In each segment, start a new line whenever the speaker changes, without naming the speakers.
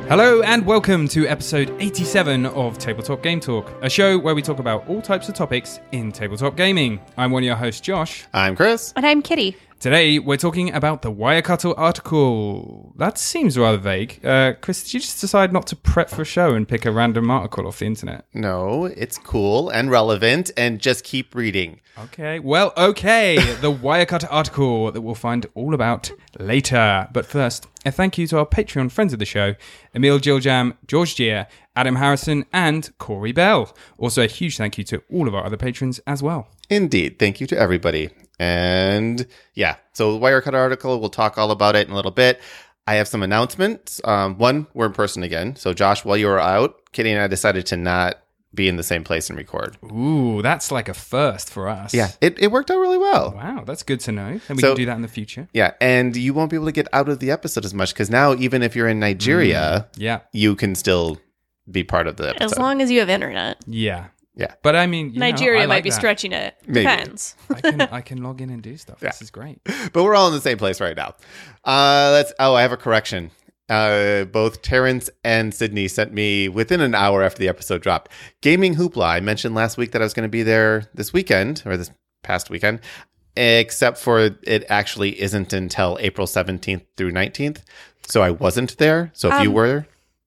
Hello and welcome to episode 87 of Tabletop Game Talk, a show where we talk about all types of topics in tabletop gaming. I'm one of your hosts, Josh.
I'm Chris.
And I'm Kitty.
Today, we're talking about the Wirecutter article. That seems rather vague. Chris, did you just decide not to prep for a show and pick a random article off the internet?
No, it's cool and relevant, and just keep reading.
Okay, the Wirecutter article that we'll find all about later. But first, a thank you to our Patreon friends of the show, Emil Giljam, George Gier, Adam Harrison, and Corey Bell. Also, a huge thank you to all of our other patrons as well.
Indeed. Thank you to everybody. And yeah, so the Wirecutter article, we'll talk all about it in a little bit. I have some announcements. One, we're in person again. So Josh, while you were out, Kitty and I decided to not be in the same place and record.
Ooh, that's like a first for us.
Yeah, it worked out really well.
Wow, that's good to know. And we can do that in the future.
Yeah, and you won't be able to get out of the episode as much because now even if you're in Nigeria, you can still be part of the episode.
As long as you have internet.
Yeah.
Yeah.
But I mean,
Nigeria
I
might
like
be
that.
stretching it.
Maybe.
Depends.
I can log in and do stuff.
Yeah.
This is great.
But we're all in the same place right now. I have a correction. Both Terrence and Sydney sent me within an hour after the episode dropped. Gaming Hoopla. I mentioned last week that I was going to be there this weekend, or this past weekend, except for it actually isn't until April 17th through 19th. So I wasn't there. So if you were...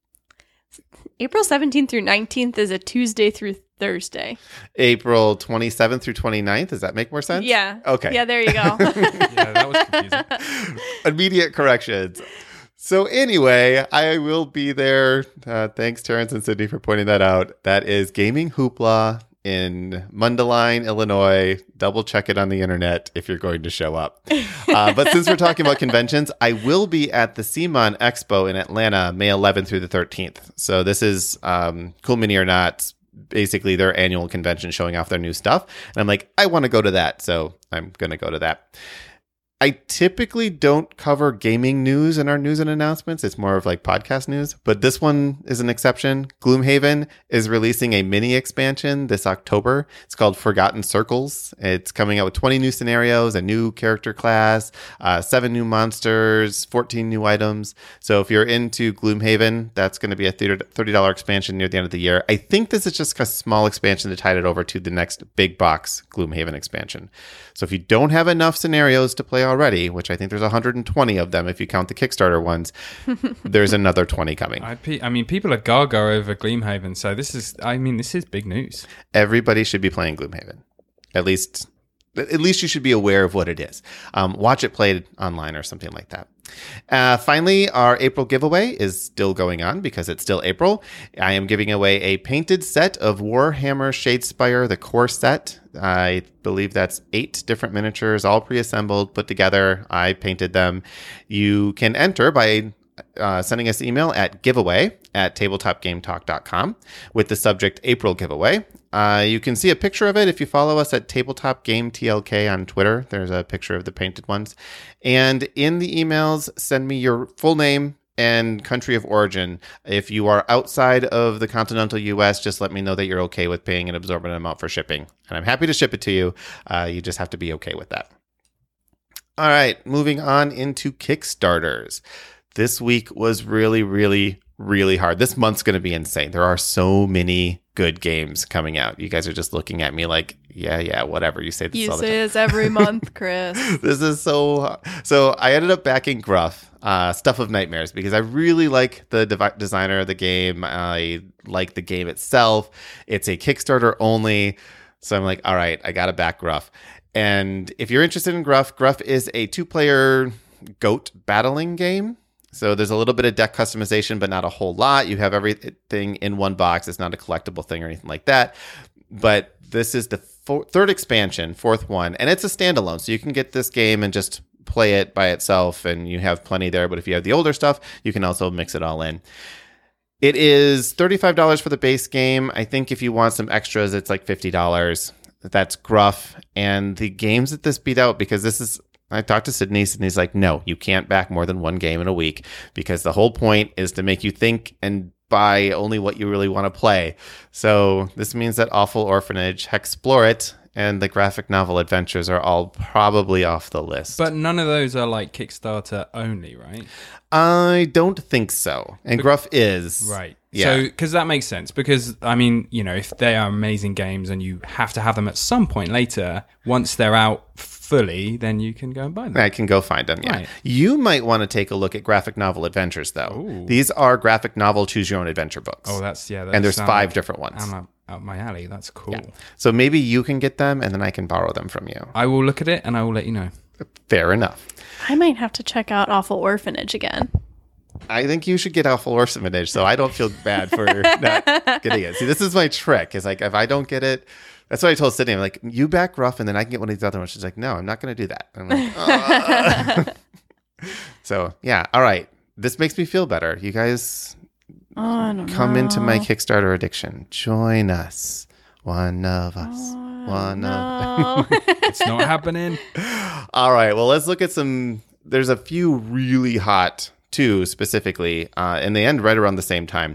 April 17th through 19th is a Tuesday through Thursday.
April 27th through 29th. Does that make more sense?
Yeah.
Okay.
Yeah, there you go.
Yeah, that was confusing.
Immediate corrections. So anyway, I will be there. Thanks, Terrence and Sydney, for pointing that out. That is Gaming Hoopla in Mundelein, Illinois. Double check it on the internet if you're going to show up. But since we're talking about conventions, I will be at the CMON Expo in Atlanta, May 11th through the 13th. So this is Cool Mini or Not, basically their annual convention showing off their new stuff. And I'm like, I want to go to that. So I'm going to go to that. I typically don't cover gaming news in our news and announcements. It's more of like podcast news, but this one is an exception. Gloomhaven is releasing a mini expansion this October. It's called Forgotten Circles. It's coming out with 20 new scenarios, a new character class, 7 new monsters, 14 new items. So if you're into Gloomhaven, that's going to be a $30 expansion near the end of the year. I think this is just a small expansion to tide it over to the next big box Gloomhaven expansion. So if you don't have enough scenarios to play already, which I think there's 120 of them if you count the Kickstarter ones, there's another 20 coming.
I mean, people are gaga over Gloomhaven, so this is big news.
Everybody should be playing Gloomhaven. At least you should be aware of what it is. Watch it played online or something like that. Finally, our April giveaway is still going on because it's still April. I am giving away a painted set of Warhammer Shadespire, the core set. I believe that's 8 different miniatures, all pre-assembled, put together. I painted them. You can enter by sending us an email at giveaway@tabletopgametalk.com with the subject April giveaway. You can see a picture of it if you follow us at Tabletop Game TLK on Twitter. There's a picture of the painted ones. And in the emails, send me your full name and country of origin. If you are outside of the continental U.S., just let me know that you're okay with paying an exorbitant amount for shipping. And I'm happy to ship it to you. You just have to be okay with that. All right, moving on into Kickstarters. This week was really, really, really hard. This month's going to be insane. There are so many good games coming out. You guys are just looking at me like, yeah, whatever. You say this all the time.
You say this every month, Chris.
This is so hard. So I ended up backing Gruff, Stuff of Nightmares, because I really like the designer of the game. I like the game itself. It's a Kickstarter only. So I'm like, all right, I got to back Gruff. And if you're interested in Gruff is a 2-player goat battling game. So there's a little bit of deck customization, but not a whole lot. You have everything in one box. It's not a collectible thing or anything like that. But this is the third expansion, fourth one, and it's a standalone. So you can get this game and just play it by itself, and you have plenty there. But if you have the older stuff, you can also mix it all in. It is $35 for the base game. I think if you want some extras, it's like $50. That's Gruff. And the games that this beat out, because this is... I talked to Sydney, and he's like, no, you can't back more than one game in a week because the whole point is to make you think and buy only what you really want to play. So this means that Awful Orphanage Hexplore It and the graphic novel adventures are all probably off the list.
But none of those are like Kickstarter only, right?
I don't think so. And Gruff is.
Right.
Yeah.
So, because that makes sense. Because, I mean, you know, if they are amazing games and you have to have them at some point later, once they're out fully, then you can go and buy them.
I can go find them, yeah.
Right.
You might want to take a look at graphic novel adventures, though.
Ooh.
These are graphic novel choose-your-own-adventure books.
Oh, that's, yeah.
and there's 5 different ones.
Out my alley. That's cool.
So maybe you can get them, and then I can borrow them from you.
I will look at it and I will let you know.
Fair enough.
I might have to check out Awful Orphanage again.
I think you should get Awful Orphanage, so I don't feel bad for not getting it. See, this is my trick. Is like, if I don't get it, that's what I told Sydney. I'm like, you back Gruff, and then I can get one of these other ones. She's like, no, I'm not going to do that. I'm like, So, yeah. All right. This makes me feel better. You guys come into my Kickstarter addiction. Join us. One of us.
It's not happening.
All right. Well, let's look at some. There's a few really hot, too, specifically, and they end right around the same time.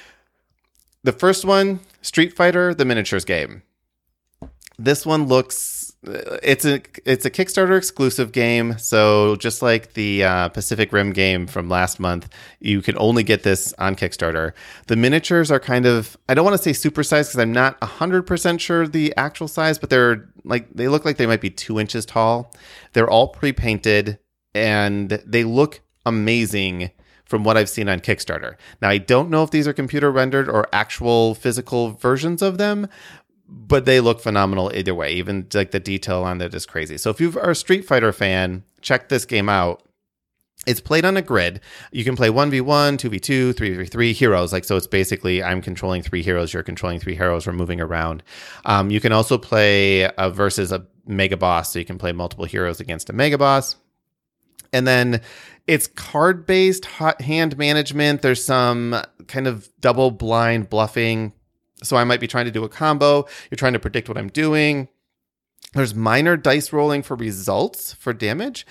The first one, Street Fighter, the miniatures game. This one looks. It's a Kickstarter exclusive game, so just like the Pacific Rim game from last month, you can only get this on Kickstarter. The miniatures are kind of, I don't want to say supersized because I'm not 100% sure the actual size, but they look like they might be 2 inches tall. They're all pre-painted and they look amazing from what I've seen on Kickstarter. Now, I don't know if these are computer rendered or actual physical versions of them, but they look phenomenal either way. Even like the detail on it is crazy. So if you are a Street Fighter fan, check this game out. It's played on a grid. You can play 1v1, 2v2, 3v3 heroes. Like, so it's basically I'm controlling 3 heroes, you're controlling 3 heroes, we're moving around. You can also play versus a mega boss. So you can play multiple heroes against a mega boss. And then it's card-based hand management. There's some kind of double blind bluffing. So I might be trying to do a combo. You're trying to predict what I'm doing. There's minor dice rolling for results for damage.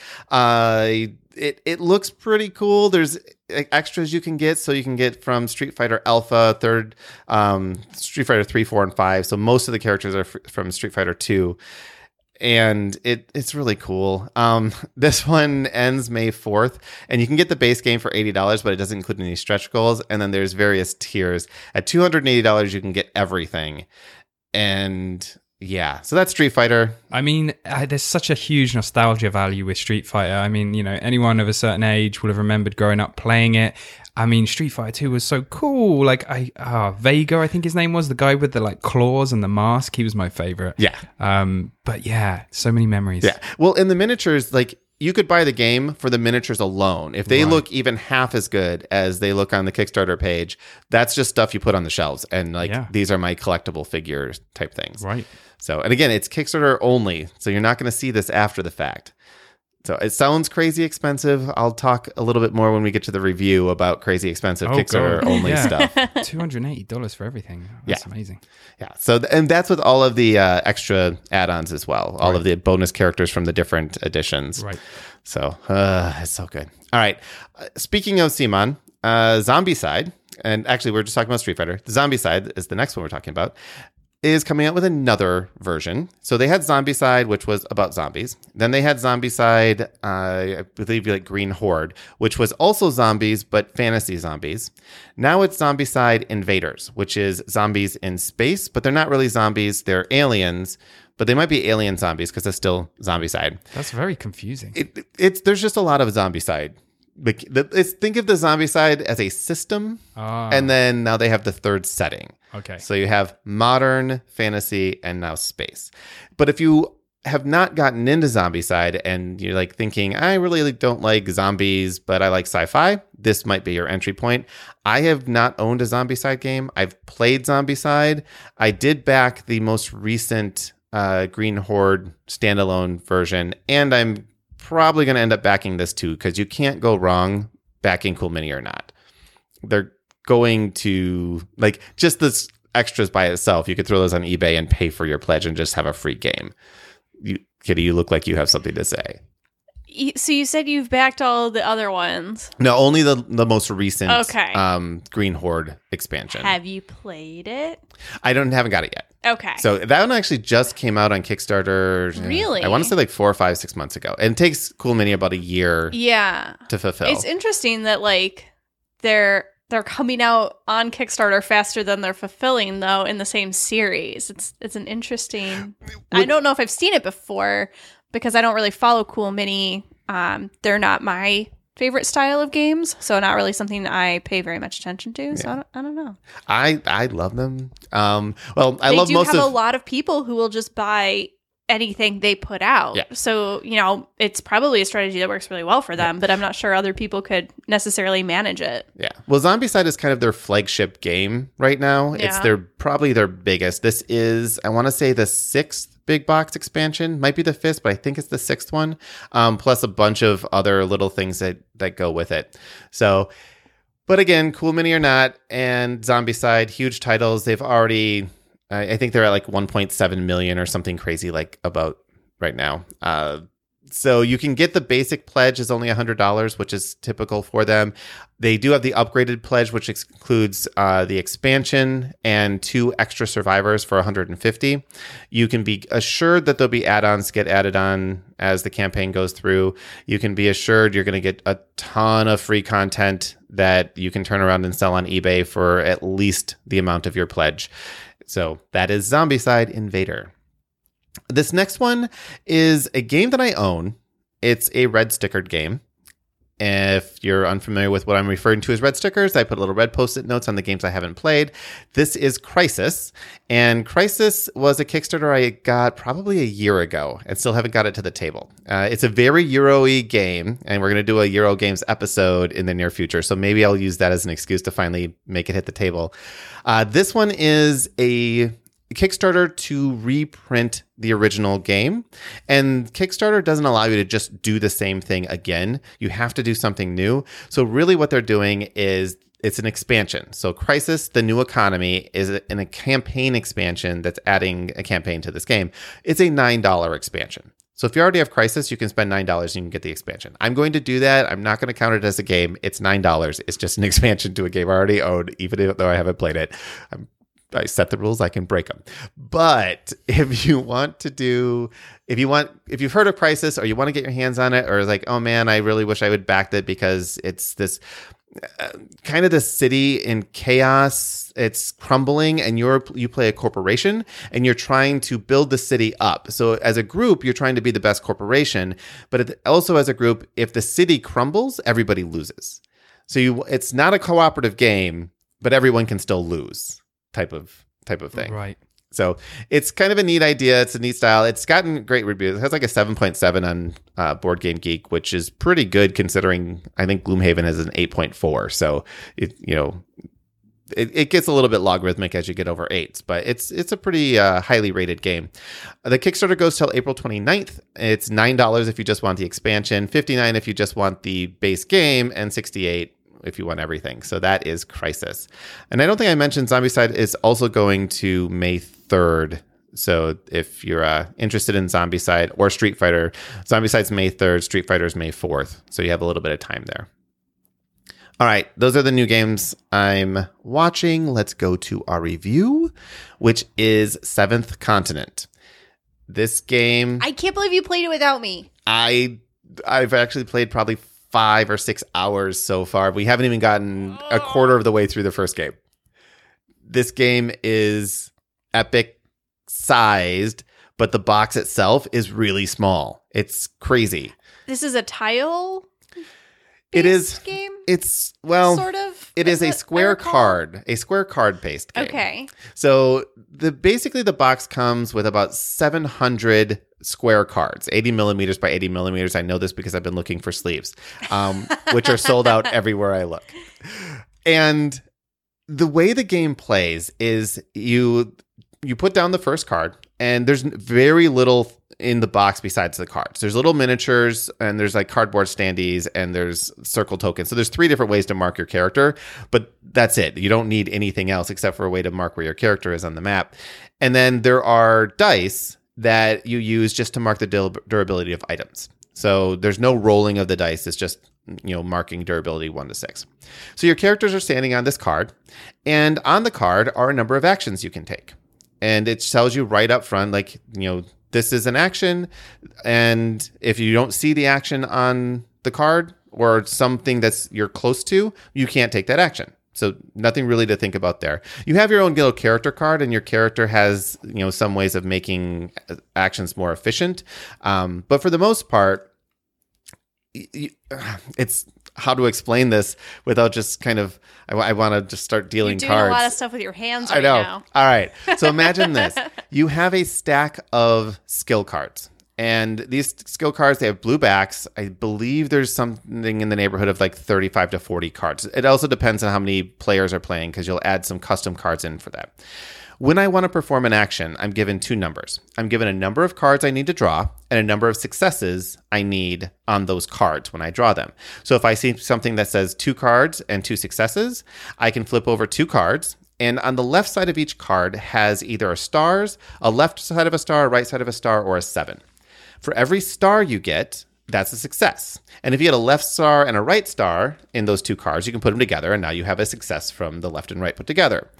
It looks pretty cool. There's extras you can get. So you can get from Street Fighter Alpha, Street Fighter 3, 4, and 5. So most of the characters are from Street Fighter 2. And it's really cool. This one ends May 4th, and you can get the base game for $80, but it doesn't include any stretch goals. And then there's various tiers. At $280, you can get everything. And yeah, so that's Street Fighter.
I mean, there's such a huge nostalgia value with Street Fighter. I mean, you know, anyone of a certain age will have remembered growing up playing it. I mean, Street Fighter 2 was so cool. Like, Vega, I think his name was, the guy with the like claws and the mask. He was my favorite.
Yeah.
But yeah, so many memories.
Yeah. Well, in the miniatures, like, you could buy the game for the miniatures alone. If they look even half as good as they look on the Kickstarter page, that's just stuff you put on the shelves. And like, these are my collectible figures type things.
Right.
So, and again, it's Kickstarter only. So you're not going to see this after the fact. So it sounds crazy expensive. I'll talk a little bit more when we get to the review about crazy expensive Kickstarter only stuff.
$280 for everything. That's amazing.
Yeah. So, and that's with all of the extra add-ons as well. All of the bonus characters from the different editions.
Right.
So it's so good. All right. Speaking of Simon, Zombicide, and actually we're just talking about Street Fighter. The Zombicide is the next one we're talking about, is coming out with another version. So they had Zombicide, which was about zombies. Then they had Zombicide, I believe like Green Horde, which was also zombies, but fantasy zombies. Now it's Zombicide Invaders, which is zombies in space, but they're not really zombies. They're aliens, but they might be alien zombies because it's still Zombicide.
That's very confusing.
There's just a lot of Zombicide. Think of the Zombicide as a system, and then now they have the third setting.
Okay.
So you have modern, fantasy, and now space. But if you have not gotten into Zombicide and you're like thinking, I really don't like zombies, but I like sci-fi, this might be your entry point. I have not owned a Zombicide game. I've played Zombicide. I did back the most recent Green Horde standalone version, and I'm probably going to end up backing this too, because you can't go wrong backing Cool Mini or not. They're going to, like, just this extras by itself, you could throw those on eBay and pay for your pledge and just have a free game. Kitty, you look like you have something to say.
So you said you've backed all the other ones.
No, only the most recent
Okay.
Green Horde expansion.
Have you played it?
Haven't got it yet.
Okay.
So that one actually just came out on Kickstarter.
Really?
I want to say like 4 or 5, 6 months ago. And it takes Cool Mini about a year
Yeah.
to fulfill.
It's interesting that like they're coming out on Kickstarter faster than they're fulfilling though in the same series. It's an interesting. I don't know if I've seen it before because I don't really follow Cool Mini. They're not my favorite style of games, so not really something I pay very much attention to. So I don't know.
I love them. Well, I
They
love
do
most
have
of
a lot of people who will just buy anything they put out.
Yeah.
So, it's probably a strategy that works really well for them, but I'm not sure other people could necessarily manage it.
Yeah. Well, Zombicide is kind of their flagship game right now. It's probably their biggest. This is, I want to say, the 6th big box expansion. Might be the 5th, but I think it's the 6th one. Plus a bunch of other little things that go with it. So, but again, Cool Mini or not, and Zombicide, huge titles. They've already, I think they're at like 1.7 million or something crazy like about right now. So you can get the basic pledge is only $100, which is typical for them. They do have the upgraded pledge, which includes the expansion and 2 extra survivors for $150. You can be assured that there'll be add-ons get added on as the campaign goes through. You can be assured you're going to get a ton of free content that you can turn around and sell on eBay for at least the amount of your pledge. So that is Zombicide Invader. This next one is a game that I own. It's a red stickered game. If you're unfamiliar with what I'm referring to as red stickers, I put little red post-it notes on the games I haven't played. This is Crysis, and Crysis was a Kickstarter I got probably a year ago and still haven't got it to the table. It's a very Euro-y game, and we're going to do a Euro Games episode in the near future, so maybe I'll use that as an excuse to finally make it hit the table. This one is a Kickstarter to reprint the original game, and Kickstarter doesn't allow you to just do the same thing again. You have to do something new. So really what they're doing is it's an expansion. So Crysis, the New Economy, is a campaign expansion that's adding a campaign to this game. It's a $9 expansion. So if you already have Crysis, you can spend $9 and you can get the expansion. I'm going to do that. I'm not going to count it as a game. It's $9. It's just an expansion to a game I already own, even though I haven't played it. I set the rules, I can break them. But if you've heard of Crysis or you want to get your hands on it, or like, oh man, I really wish I would back that because it's this kind of the city in chaos, it's crumbling, and you play a corporation and you're trying to build the city up. So as a group, you're trying to be the best corporation, but also as a group, if the city crumbles, everybody loses. So it's not a cooperative game, but everyone can still lose. Type of thing.
Right.
So it's kind of a neat idea. It's a neat style. It's gotten great reviews. It has like a 7.7 on Board Game Geek, which is pretty good considering I think Gloomhaven has an 8.4. So it gets a little bit logarithmic as you get over 8s, but it's a pretty highly rated game. The Kickstarter goes till April 29th. It's $9 if you just want the expansion, $59 if you just want the base game, and $68 if you want everything. So that is Crysis. And I don't think I mentioned Zombicide is also going to May 3rd. So if you're interested in Zombicide or Street Fighter, Zombicide's May 3rd, Street Fighter's May 4th. So you have a little bit of time there. All right, those are the new games I'm watching. Let's go to our review, which is Seventh Continent. This game...
I can't believe you played it without me.
I've actually played probably 5 or 6 hours so far. We haven't even gotten a quarter of the way through the first game. This game is epic sized, but the box itself is really small. It's crazy.
This is a tile
It is
game?
It's sort
of.
It is a square card based game.
Okay.
So basically the box comes with about 700 square cards, 80 millimeters by 80 millimeters. I know this because I've been looking for sleeves, which are sold out everywhere I look. And the way the game plays is you put down the first card, and there's very little in the box besides the cards. There's little miniatures, and there's like cardboard standees, and there's circle tokens. So there's 3 different ways to mark your character, but that's it. You don't need anything else except for a way to mark where your character is on the map. And then there are dice that you use just to mark the durability of items. So there's no rolling of the dice. It's just, marking durability 1 to 6. So your characters are standing on this card, and on the card are a number of actions you can take. And it tells you right up front, this is an action. And if you don't see the action on the card or something you're close to, you can't take that action. So nothing really to think about there. You have your own little character card, and your character has, some ways of making actions more efficient. But for the most part, it's how to explain this without just kind of, I want to just start dealing
You're doing
cards.
a lot of stuff with your hands right
I know.
now.
All right. So imagine this. You have a stack of skill cards. And these skill cards, they have blue backs. I believe there's something in the neighborhood of 35 to 40 cards. It also depends on how many players are playing, because you'll add some custom cards in for that. When I want to perform an action, I'm given 2 numbers. I'm given a number of cards I need to draw and a number of successes I need on those cards when I draw them. So if I see something that says 2 cards and 2 successes, I can flip over 2 cards. And on the left side of each card has either a left side of a star, a right side of a star, or a 7. For every star you get, that's a success. And if you get a left star and a right star in those 2 cards, you can put them together, and now you have a success from the left and right put together.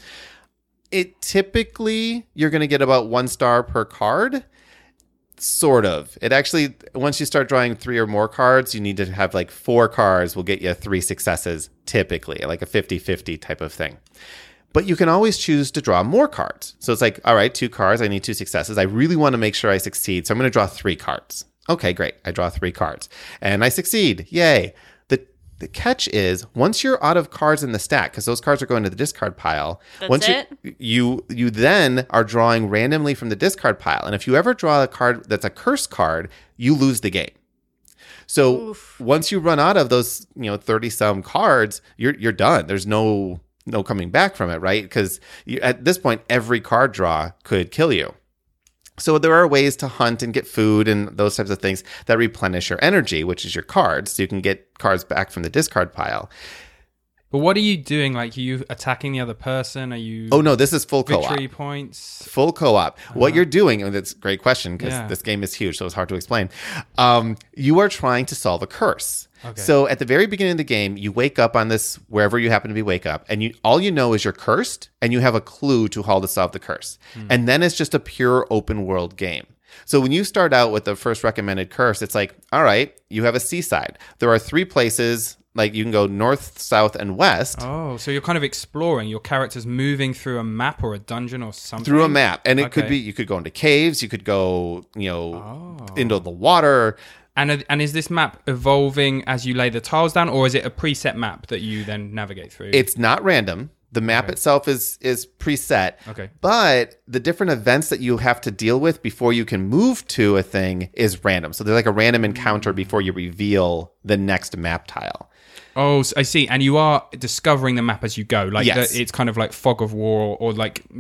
Typically, you're going to get about 1 star per card. Sort of. It actually, once you start drawing 3 or more cards, you need to have 4 cards will get you 3 successes, typically, like a 50-50 type of thing. But you can always choose to draw more cards. So it's all right, 2 cards, I need 2 successes. I really want to make sure I succeed, so I'm going to draw 3 cards. Okay, great. I draw 3 cards. And I succeed. Yay. The catch is, once you're out of cards in the stack, because those cards are going to the discard pile, you then are drawing randomly from the discard pile. And if you ever draw a card that's a curse card, you lose the game. So once you run out of those 30-some cards, you're done. There's no coming back from it, right? Because at this point, every card draw could kill you. So there are ways to hunt and get food and those types of things that replenish your energy, which is your cards. So you can get cards back from the discard pile.
But what are you doing? Are you attacking the other person? Are you...
Oh, no, this is full co-op.
Victory points?
Full co-op. What you're doing, and that's a great question, because this game is huge, so it's hard to explain. You are trying to solve a curse. Okay. So at the very beginning of the game, you wake up on this, wherever you happen to be wake up, and all you know is you're cursed, and you have a clue to how to solve the curse. And then it's just a pure open world game. So when you start out with the first recommended curse, it's all right, you have a seaside. There are 3 places, you can go north, south, and west.
Oh, so you're kind of exploring. Your character's moving through a map or a dungeon or something?
Through a map. And it could be, you could go into caves, you could go, into the water.
And is this map evolving as you lay the tiles down, or is it a preset map that you then navigate through?
It's not random. The map itself is preset.
Okay.
But the different events that you have to deal with before you can move to a thing is random. So there's a random encounter before you reveal the next map tile.
Oh, I see. And you are discovering the map as you go.
Yes.
It's kind of like fog of war or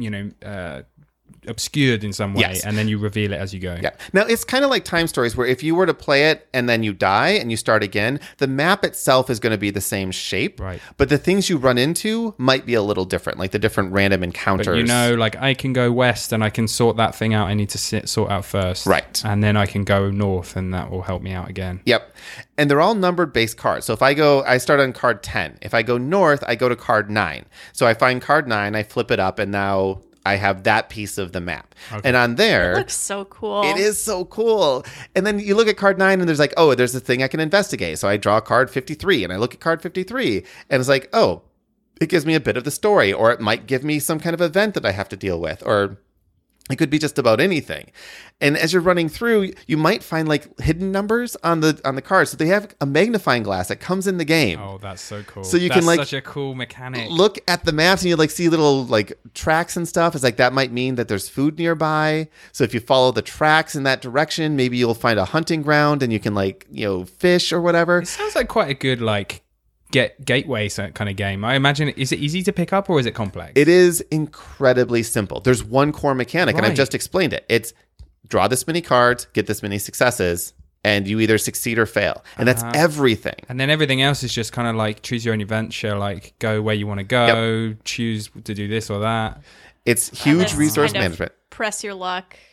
obscured in some way,
yes.
And then you reveal it as you go.
Yeah. Now, it's kind of like Time Stories, where if you were to play it and then you die and you start again, the map itself is going to be the same shape.
Right.
But the things you run into might be a little different, like the different random encounters.
But I can go west and I can sort that thing out I need to sort out first.
Right.
And then I can go north and that will help me out again.
Yep. And they're all numbered base cards. So if I start on card 10. If I go north, I go to card 9. So I find card 9, I flip it up, and now I have that piece of the map. Okay. And on there...
It looks so cool.
It is so cool. And then you look at card 9 and there's there's a thing I can investigate. So I draw card 53 and I look at card 53 and it's it gives me a bit of the story, or it might give me some kind of event that I have to deal with, or it could be just about anything. And as you're running through, you might find hidden numbers on the cards. So they have a magnifying glass that comes in the game.
Oh, that's so cool.
So that's
such a cool mechanic.
Look at the maps and you see little tracks and stuff. It's that might mean that there's food nearby. So if you follow the tracks in that direction, maybe you'll find a hunting ground and you can fish or whatever.
It sounds like quite a good gateway kind of game. I imagine. Is it easy to pick up or is it complex?
It is incredibly simple. There's one core mechanic, and I've just explained it. It's draw this many cards, get this many successes, and you either succeed or fail. And that's everything.
And then everything else is just kind of choose your own adventure, go where you want to go, choose to do this or that.
It's huge resource management.
Press your luck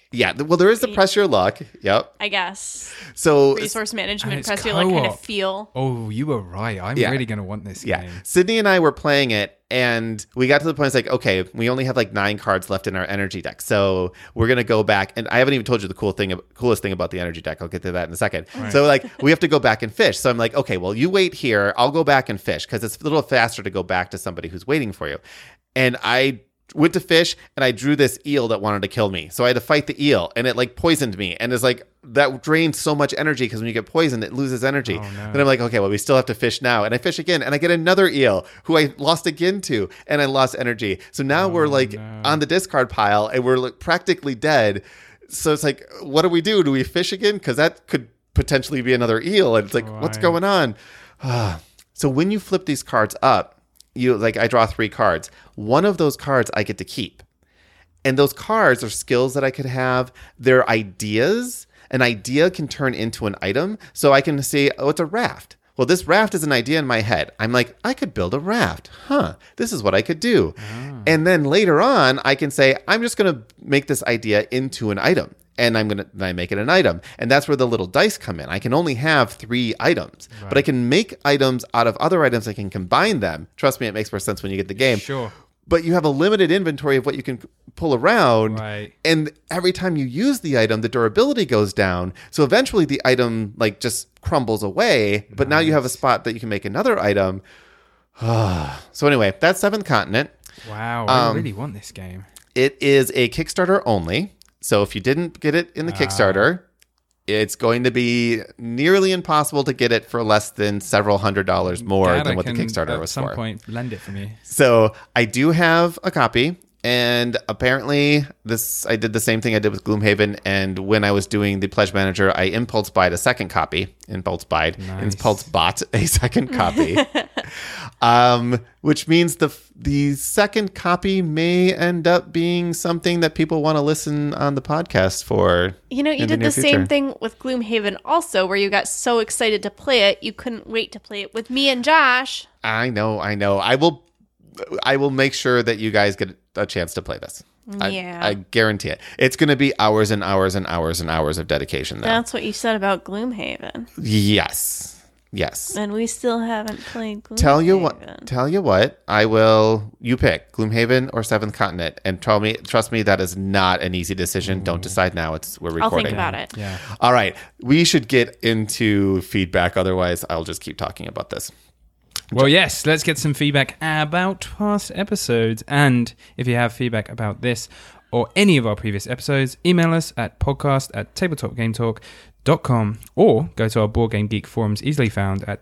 Yeah, well, there is the press your luck. Yep.
I guess.
So
Resource management,
it's
press your luck kind of
co-op.
feel.
Oh, you were right. I'm
Yeah.
really going to want this
yeah,
game.
Sydney and I were playing it, and we got to the point. It's like, okay, we only have like 9 cards left in our energy deck, so we're gonna go back. And I haven't even told you the coolest thing about the energy deck. I'll get to that in a second.
Right.
So like, we have to go back and fish. So I'm like, okay, well, you wait here. I'll go back and fish because it's a little faster to go back to somebody who's waiting for you. And I went to fish, and I drew this eel that wanted to kill me. So I had to fight the eel, and it like poisoned me. And it's like, that drains so much energy because when you get poisoned, it loses energy.
Oh, no.
Then I'm like, okay, well, we still have to fish now. And I fish again, and I get another eel who I lost again to, and I lost energy. So now we're like on the discard pile, and we're like practically dead. So it's like, what do we do? Do we fish again? Because that could potentially be another eel. And it's like, what's
Right.
going on? So when you flip these cards up, I draw 3 cards. One of those cards I get to keep. And those cards are skills that I could have. They're ideas. An idea can turn into an item. So I can say, oh, it's a raft. Well, this raft is an idea in my head. I'm like, I could build a raft. This is what I could do. And then later on, I can say, I'm just going to make this idea into an item. And I make it an item. And that's where the little dice come in. I can only have 3 items, but I can make items out of other items. I can combine them. Trust me, it makes more sense when you get the game.
Sure.
But you have a limited inventory of what you can pull around.
Right.
And every time you use the item, the durability goes down. So eventually the item like just crumbles away. But now you have a spot that you can make another item. So anyway, that's Seventh Continent.
Wow. I really want this game.
It is a Kickstarter only. So if you didn't get it in the Kickstarter, it's going to be nearly impossible to get it for less than several $100s more
Dad,
than
I
what the
can,
Kickstarter was
At some
for.
point, lend it for me.
So I do have a copy, and apparently I did the same thing I did with Gloomhaven, and when I was doing the Pledge Manager, I impulse buyed a second copy. Impulse bought a second copy. Which means the second copy may end up being something that people want to listen on the podcast for.
You know, you
in
did
near
the
future.
same thing with Gloomhaven also, where you got so excited to play it, you couldn't wait to play it with me and Josh.
I know. I will make sure that you guys get a chance to play this.
Yeah.
I guarantee it. It's going to be hours and hours and hours and hours of dedication, though.
That's what you said about Gloomhaven.
Yes.
And we still haven't played Gloomhaven.
Tell you what, you pick Gloomhaven or Seventh Continent, and trust me, that is not an easy decision. Don't decide now. We're recording.
I'll think about it.
Yeah.
All right. We should get into feedback. Otherwise, I'll just keep talking about this.
Well, yes, let's get some feedback about past episodes. And if you have feedback about this or any of our previous episodes, email us at podcast@tabletopgametalk.com or go to our Board Game Geek forums, easily found at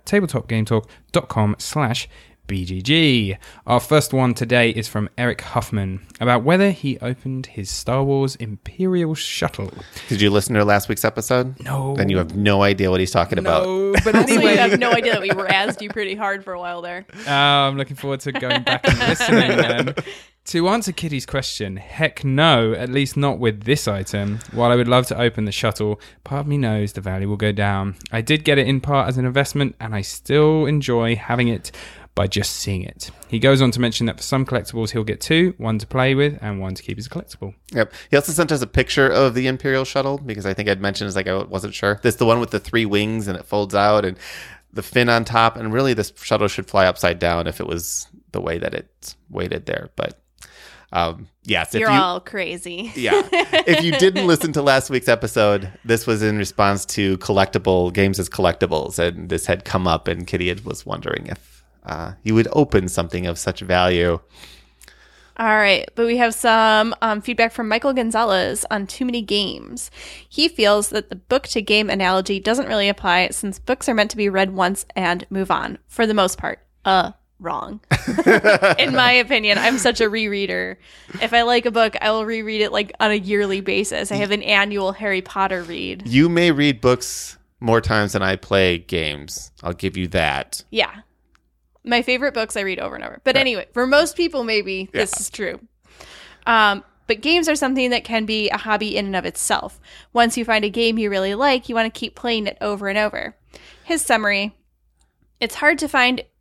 tabletopgametalk.com/BGG. Our first one today is from Eric Huffman about whether he opened his Star Wars Imperial shuttle.
Did you listen to last week's episode?
No.
Then you have no idea what he's talking about.
No, but
Also, you
anyway.
have no idea that we razzed you pretty hard for a while there.
I'm looking forward to going back and listening then. To answer Kitty's question, heck no, at least not with this item. While I would love to open the shuttle, part of me knows the value will go down. I did get it in part as an investment, and I still enjoy having it by just seeing it. He goes on to mention that for some collectibles, he'll get 2, one to play with and one to keep as a collectible.
Yep. He also sent us a picture of the Imperial shuttle because I think I'd mentioned I wasn't sure. This is the one with the 3 wings and it folds out and the fin on top. And really, this shuttle should fly upside down if it was the way that it's weighted there. But yes,
You're all crazy.
Yeah. If you didn't listen to last week's episode, this was in response to collectible games as collectibles. And this had come up and Kitty was wondering if you would open something of such value.
All right, but we have some feedback from Michael Gonzalez on Too Many Games. He feels that the book-to-game analogy doesn't really apply since books are meant to be read once and move on, for the most part. Wrong. In my opinion, I'm such a rereader. If I like a book, I will reread it like on a yearly basis. I have an annual Harry Potter read.
You may read books more times than I play games. I'll give you that.
Yeah. My favorite books I read over and over. But anyway, for most people, maybe this is true. But games are something that can be a hobby in and of itself. Once you find a game you really like, you want to keep playing it over and over. His summary: it's hard to find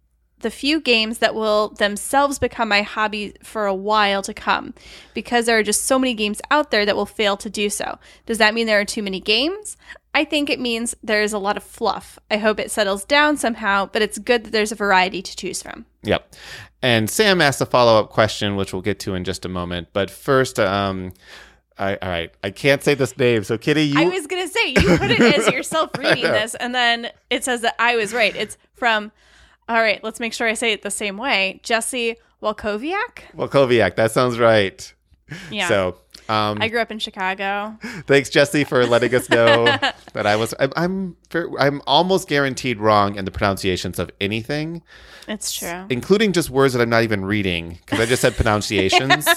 the few games that will themselves become my hobby for a while to come, because there are just so many games out there that will fail to do so. Does that mean there are too many games? I think it means there's a lot of fluff. I hope it settles down somehow, but it's good that there's a variety to choose from.
Yep. And Sam asked a follow-up question, which we'll get to in just a moment. But first, all right, I can't say this name. So, Kitty, you...
I was going to say, you put it as yourself reading this, and then it says that I was right. It's from, all right, let's make sure I say it the same way, Jesse Walkowiak?
Walkowiak, that sounds right.
Yeah.
So...
I grew up in Chicago.
Thanks, Jesse, for letting us know that I'm almost guaranteed wrong in the pronunciations of anything.
It's true.
Including just words that I'm not even reading, because I just said pronunciations,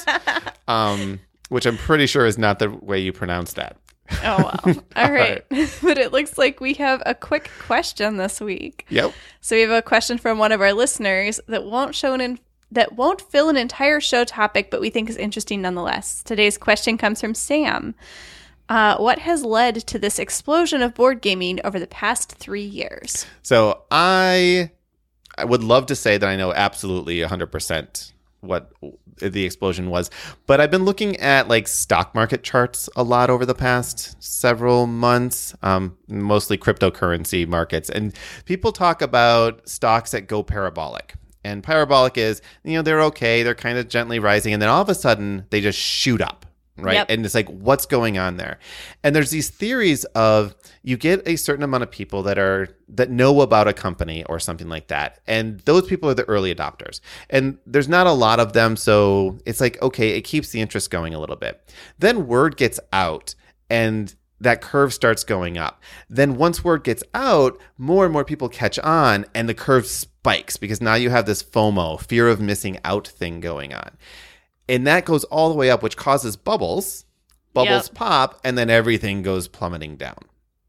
which I'm pretty sure is not the way you pronounce that.
Oh, well. All right. But it looks like we have a quick question this week.
Yep.
So we have a question from one of our listeners that won't fill an entire show topic, but we think is interesting nonetheless. Today's question comes from Sam. What has led to this explosion of board gaming over the past 3 years?
So I would love to say that I know absolutely 100% what the explosion was, but I've been looking at like stock market charts a lot over the past several months, mostly cryptocurrency markets, and people talk about stocks that go parabolic. And parabolic is, they're okay, they're kind of gently rising, and then all of a sudden they just shoot up, right?
Yep.
And it's like, what's going on there? And there's these theories of you get a certain amount of people that know about a company or something like that, and those people are the early adopters. And there's not a lot of them, so it's like, okay, it keeps the interest going a little bit. Then word gets out, and that curve starts going up. Then once word gets out, more and more people catch on, and the curve spikes because now you have this FOMO, fear of missing out thing going on. And that goes all the way up, which causes bubbles. Bubbles pop, and then everything goes plummeting down.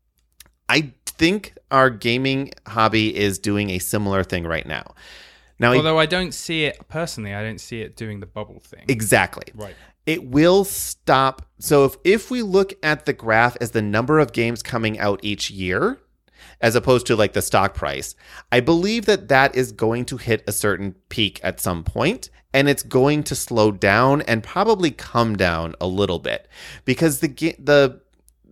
I think our gaming hobby is doing a similar thing right now. Now,
although I don't see it personally, I don't see it doing the bubble thing.
Exactly.
Right.
It will stop. So if we look at the graph as the number of games coming out each year, as opposed to like the stock price, I believe that is going to hit a certain peak at some point, and it's going to slow down and probably come down a little bit because the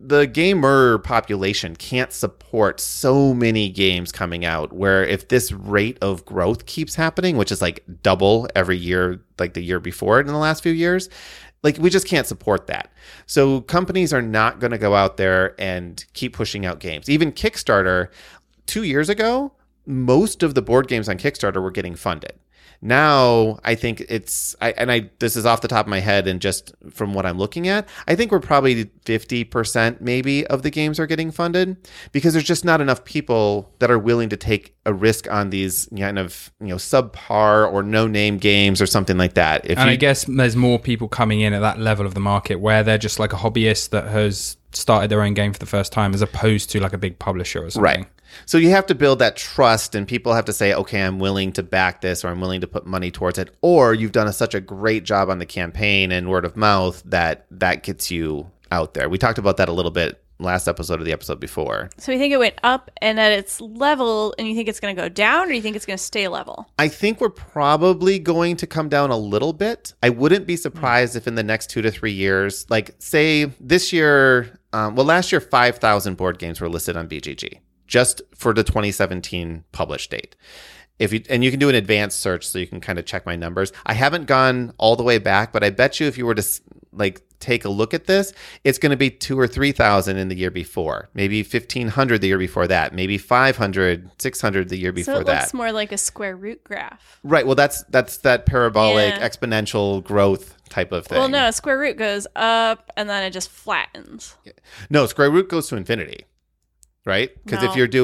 gamer population can't support so many games coming out, where if this rate of growth keeps happening, which is like double every year, like the year before it in the last few years, like we just can't support that. So companies are not going to go out there and keep pushing out games. Even Kickstarter, 2 years ago, most of the board games on Kickstarter were getting funded. Now, I think this is off the top of my head and just from what I'm looking at, I think we're probably 50% maybe of the games are getting funded because there's just not enough people that are willing to take a risk on these kind of, subpar or no-name games or something like that.
I guess there's more people coming in at that level of the market where they're just like a hobbyist that has started their own game for the first time as opposed to like a big publisher or something.
Right. So you have to build that trust, and people have to say, okay, I'm willing to back this, or I'm willing to put money towards it, or you've done such a great job on the campaign and word of mouth that gets you out there. We talked about that a little bit last episode of the episode before.
So you think it went up and at its level, and you think it's going to go down, or you think it's going to stay level?
I think we're probably going to come down a little bit. I wouldn't be surprised if in the next 2 to 3 years, like say this year, last year 5,000 board games were listed on BGG. Just for the 2017 published date. You can do an advanced search so you can kind of check my numbers. I haven't gone all the way back, but I bet you if you were to like take a look at this, it's going to be 2,000 or 3,000 in the year before, maybe 1,500 the year before that, maybe 500, 600 the year before that.
So it looks more like a square root graph.
Right. Well, that's that parabolic exponential growth type of thing.
Well, no, square root goes up and then it just flattens.
No, square root goes to infinity. Right? Because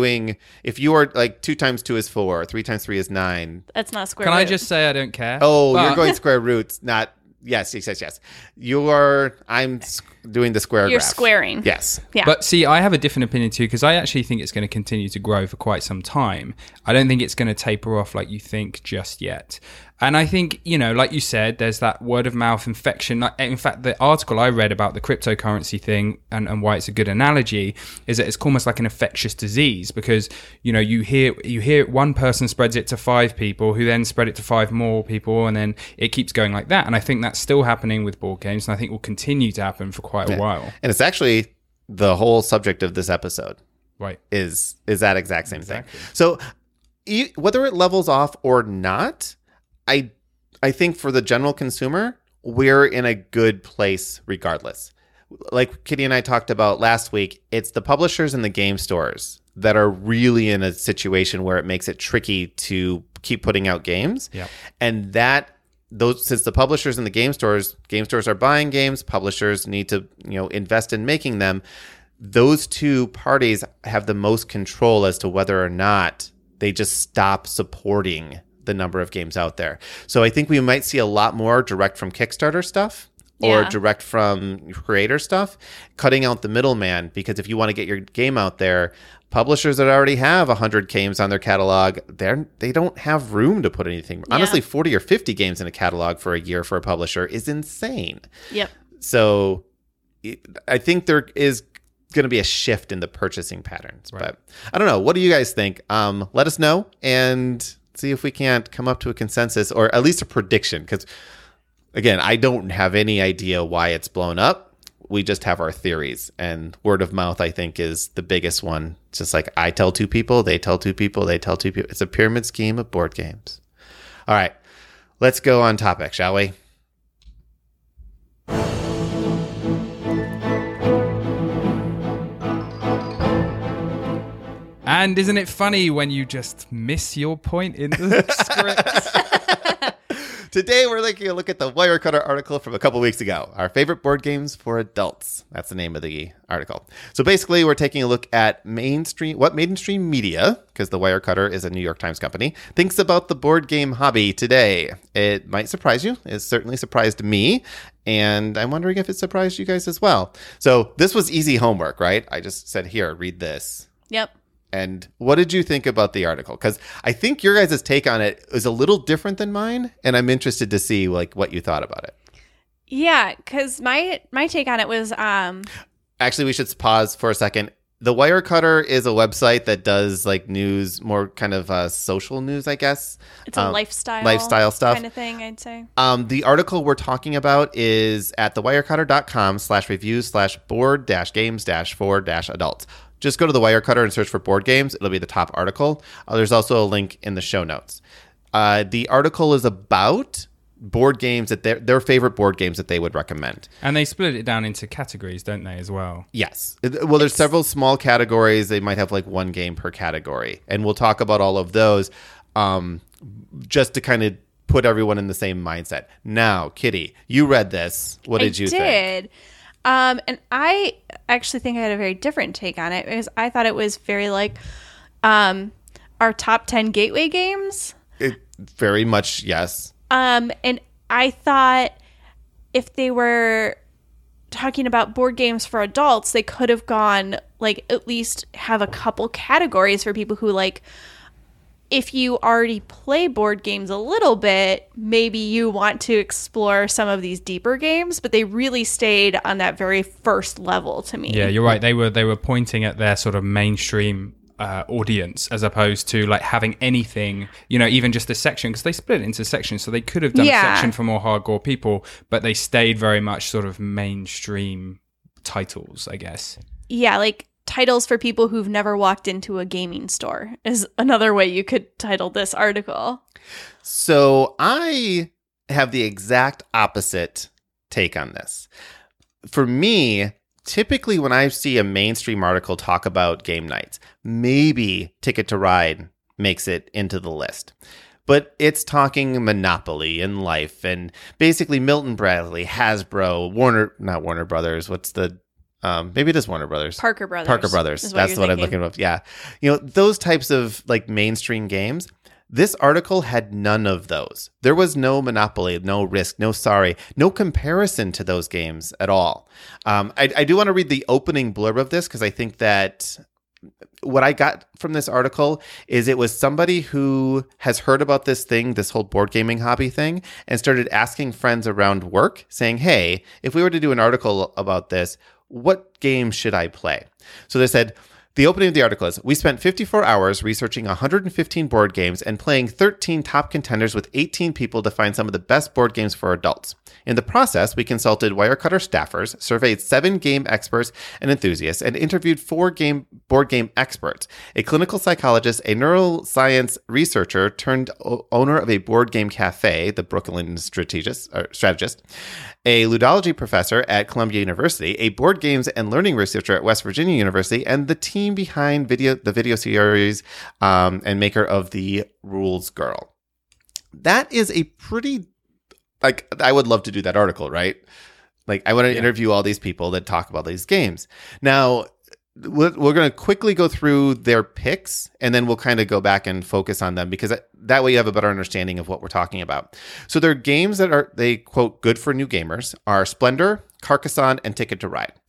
if you are like 2 times 2 is 4, 3 times 3 is 9.
That's not square root.
Can I just say I don't care?
Oh, you're going square roots, not... Yes. doing the square
You're
graph.
squaring.
Yes.
Yeah.
But see, I have a different opinion too, because I actually think it's going to continue to grow for quite some time. I don't think it's going to taper off like you think just yet. And I think, like you said, there's that word of mouth infection. In fact, the article I read about the cryptocurrency thing and why it's a good analogy is that it's almost like an infectious disease, because, you hear one person spreads it to 5 people who then spread it to 5 more people, and then it keeps going like that. And I think that's still happening with board games, and I think will continue to happen for quite a while.
And it's actually the whole subject of this episode.
Right.
Is that exact same thing. So whether it levels off or not, I think for the general consumer, we're in a good place regardless. Like Kitty and I talked about last week, it's the publishers and the game stores that are really in a situation where it makes it tricky to keep putting out games.
Yeah.
And since the publishers and the game stores are buying games, publishers need to, invest in making them. Those two parties have the most control as to whether or not they just stop supporting the number of games out there. So I think we might see a lot more direct from Kickstarter stuff or direct from creator stuff, cutting out the middleman, because if you want to get your game out there, publishers that already have 100 games on their catalog, they don't have room to put anything. Yeah. Honestly, 40 or 50 games in a catalog for a year for a publisher is insane.
Yep.
So I think there is going to be a shift in the purchasing patterns. Right. But I don't know. What do you guys think? Let us know and see if we can't come up to a consensus or at least a prediction. Because, again, I don't have any idea why it's blown up. We just have our theories. And word of mouth, I think, is the biggest one. It's just like I tell 2 people, they tell 2 people, they tell 2 people. It's a pyramid scheme of board games. All right. Let's go on topic, shall we?
And isn't it funny when you just miss your point in the script?
Today, we're taking a look at the Wirecutter article from a couple weeks ago. Our favorite board games for adults. That's the name of the article. So basically, we're taking a look at what mainstream media, because the Wirecutter is a New York Times company, thinks about the board game hobby today. It might surprise you. It certainly surprised me. And I'm wondering if it surprised you guys as well. So this was easy homework, right? I just said, here, read this.
Yep.
And what did you think about the article? Because I think your guys' take on it is a little different than mine, and I'm interested to see what you thought about it.
Yeah, because my take on it was
Actually, we should pause for a second. The Wirecutter is a website that does news, more kind of social news, I guess.
It's a lifestyle
stuff
kind of thing, I'd say.
The article we're talking about is at thewirecutter.com/reviews/board-games-for-adults. Just go to the Wirecutter and search for board games. It'll be the top article. There's also a link in the show notes. The article is about board games that their favorite board games that they would recommend.
And they split it down into categories, don't they, as well?
Yes. Well, there's several small categories. They might have 1 game per category. And we'll talk about all of those just to kind of put everyone in the same mindset. Now, Kitty, you read this. What did you think?
I did. And I actually think I had a very different take on it, because I thought it was very our top 10 gateway games.
Very much, yes.
And I thought if they were talking about board games for adults, they could have gone at least have a couple categories for people who if you already play board games a little bit, maybe you want to explore some of these deeper games, but they really stayed on that very first level to me.
Yeah, you're right. They were pointing at their sort of mainstream audience, as opposed to having anything, even just a section, because they split it into sections. So they could have done a section for more hardcore people, but they stayed very much sort of mainstream titles, I guess.
Yeah, titles for people who've never walked into a gaming store is another way you could title this article.
So I have the exact opposite take on this. For me, typically when I see a mainstream article talk about game nights, maybe Ticket to Ride makes it into the list. But it's talking Monopoly and Life and basically Milton Bradley, Hasbro, not Warner Brothers. What's the maybe it is Warner Brothers.
Parker Brothers.
That's what I'm looking at. Yeah. Those types of mainstream games, This article had none of those. There was no Monopoly, no Risk, no Sorry, no comparison to those games at all. I do want to read the opening blurb of this because I think that what I got from this article is it was somebody who has heard about this thing, this whole board gaming hobby thing, and started asking friends around work saying, hey, if we were to do an article about this, what game should I play? So they said, the opening of the article is, we spent 54 hours researching 115 board games and playing 13 top contenders with 18 people to find some of the best board games for adults. In the process, we consulted Wirecutter staffers, surveyed 7 game experts and enthusiasts, and interviewed 4 board game experts, a clinical psychologist, a neuroscience researcher turned owner of a board game cafe, the Brooklyn strategist, a ludology professor at Columbia University, a board games and learning researcher at West Virginia University, and the team behind the video series and maker of The Rules Girl. That is a pretty, like, I would love to do that article, right? Like, I want to interview all these people that talk about these games. Now, we're going to quickly go through their picks, and then we'll kind of go back and focus on them because that way you have a better understanding of what we're talking about. So their games that are, they quote, good for new gamers are Splendor, Carcassonne, and Ticket to Ride.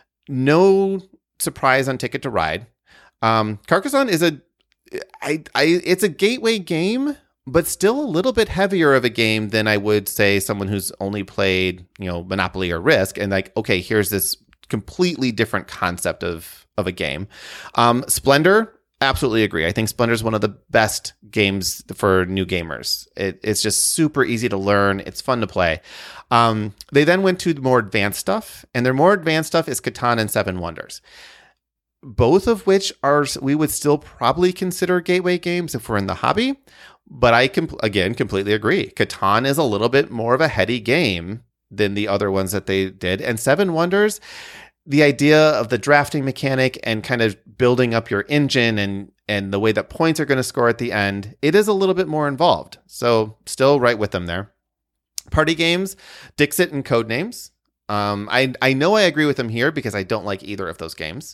No surprise on Ticket to Ride. Carcassonne is it's a gateway game, but still a little bit heavier of a game than I would say someone who's only played, Monopoly or Risk, and like, okay, here's this completely different concept of a game. Splendor, absolutely agree. I think Splendor is one of the best games for new gamers. It's just super easy to learn. It's fun to play. They then went to more advanced stuff, and their more advanced stuff is Catan and Seven Wonders. Both of which we would still probably consider gateway games if we're in the hobby. But I completely agree. Catan is a little bit more of a heady game than the other ones that they did. And Seven Wonders, the idea of the drafting mechanic and kind of building up your engine and the way that points are going to score at the end, it is a little bit more involved. So still right with them there. Party games, Dixit and Codenames. I know I agree with them here because I don't like either of those games.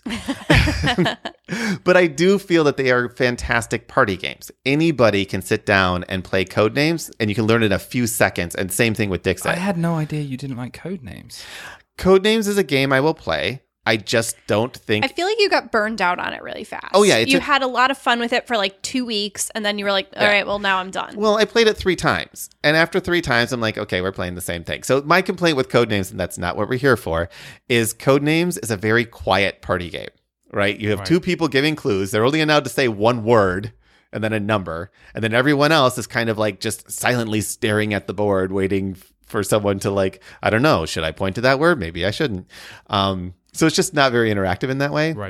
But I do feel that they are fantastic party games. Anybody can sit down and play Codenames, and you can learn in a few seconds. And same thing with Dixit.
I had no idea you didn't like Codenames.
Codenames is a game I will play. I just don't think...
I feel like you got burned out on it really fast.
Oh, yeah.
You had a lot of fun with it for like 2 weeks, and then you were like, all right, well, now I'm done.
Well, I played it 3 times. And after 3 times, I'm like, okay, we're playing the same thing. So my complaint with Codenames, and that's not what we're here for, is Codenames is a very quiet party game, right? You have 2 people giving clues. They're only allowed to say one word and then a number. And then everyone else is kind of like just silently staring at the board, waiting for someone to like, I don't know, should I point to that word? Maybe I shouldn't. So it's just not very interactive in that way.
Right.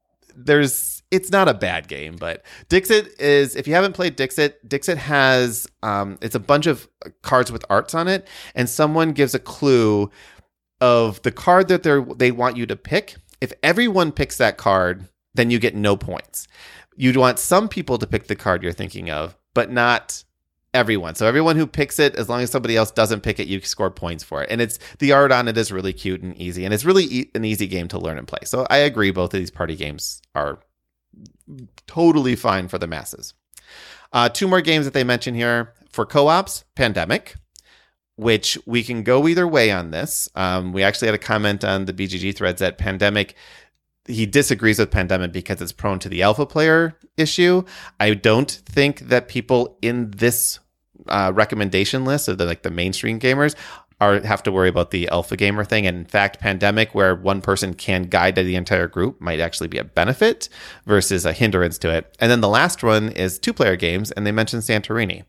It's not a bad game, but Dixit is, if you haven't played Dixit has, it's a bunch of cards with arts on it, and someone gives a clue of the card that they want you to pick. If everyone picks that card, then you get no points. You'd want some people to pick the card you're thinking of, but not everyone. So everyone who picks it, as long as somebody else doesn't pick it, you score points for it. And the art on it is really cute and easy, and it's really an easy game to learn and play. So I agree, both of these party games are totally fine for the masses. 2 more games that they mention here for co-ops: Pandemic, which we can go either way on this. We actually had a comment on the BGG threads that Pandemic, he disagrees with Pandemic because it's prone to the alpha player issue. I don't think that people in this recommendation list of the mainstream gamers have to worry about the alpha gamer thing. And in fact, Pandemic, where one person can guide the entire group, might actually be a benefit versus a hindrance to it. And then the last one is 2-player games, and they mentioned Santorini.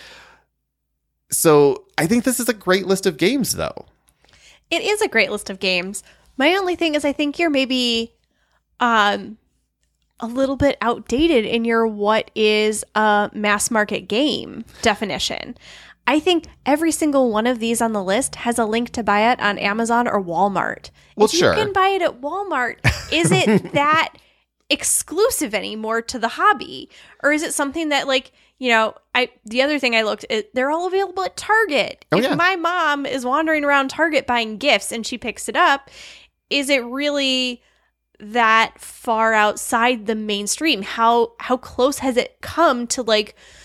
So I think this is a great list of games, though.
It is a great list of games. My only thing is I think you're maybe a little bit outdated in your what is a mass market game definition. I think every single one of these on the list has a link to buy it on Amazon or Walmart.
Well,
if
sure.
you can buy it at Walmart, is it that exclusive anymore to the hobby? Or is it something that the other thing I looked at, they're all available at Target.
Oh,
if my mom is wandering around Target buying gifts and she picks it up, is it really that far outside the mainstream? How close has it come to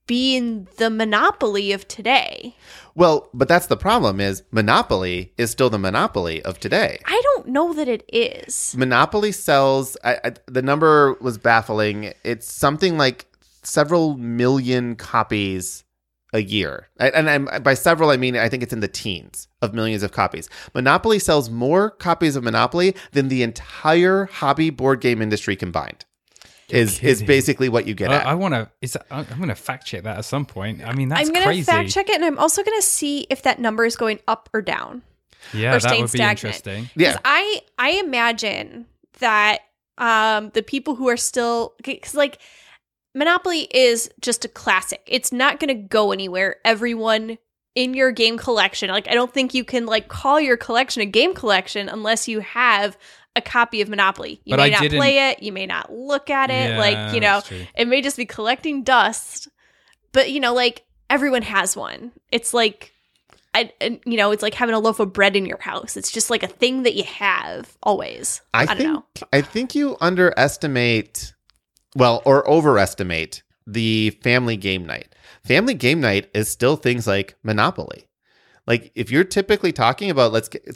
being the monopoly of today.
Well, but that's the problem is Monopoly is still the monopoly of today.
I don't know that it is.
Monopoly sells, the number was baffling. It's something like several million copies a year. And by several, I mean, I think it's in the teens of millions of copies. Monopoly sells more copies of Monopoly than the entire hobby board game industry combined. Is basically what you get at.
I'm going to fact check that at some point. I mean, that's
I'm going
crazy.
to fact check it, and I'm also going to see if that number is going up or down.
Yeah,
or
that
staying
would be
stagnant.
interesting.
Yeah.
I imagine that the people who are still, because like Monopoly is just a classic. It's not going to go anywhere. Everyone in your game collection, like I don't think you can like call your collection a game collection unless you have a copy of Monopoly. You may not play it. You may not look at it.
Yeah,
like, you know,
that's true.
it may just be collecting dust. But, you know, like everyone has one. It's like, you know, it's like having a loaf of bread in your house. It's just like a thing that you have always. I don't know.
I think you underestimate, or overestimate the family game night. Family game night is still things like Monopoly. Like if you're typically talking about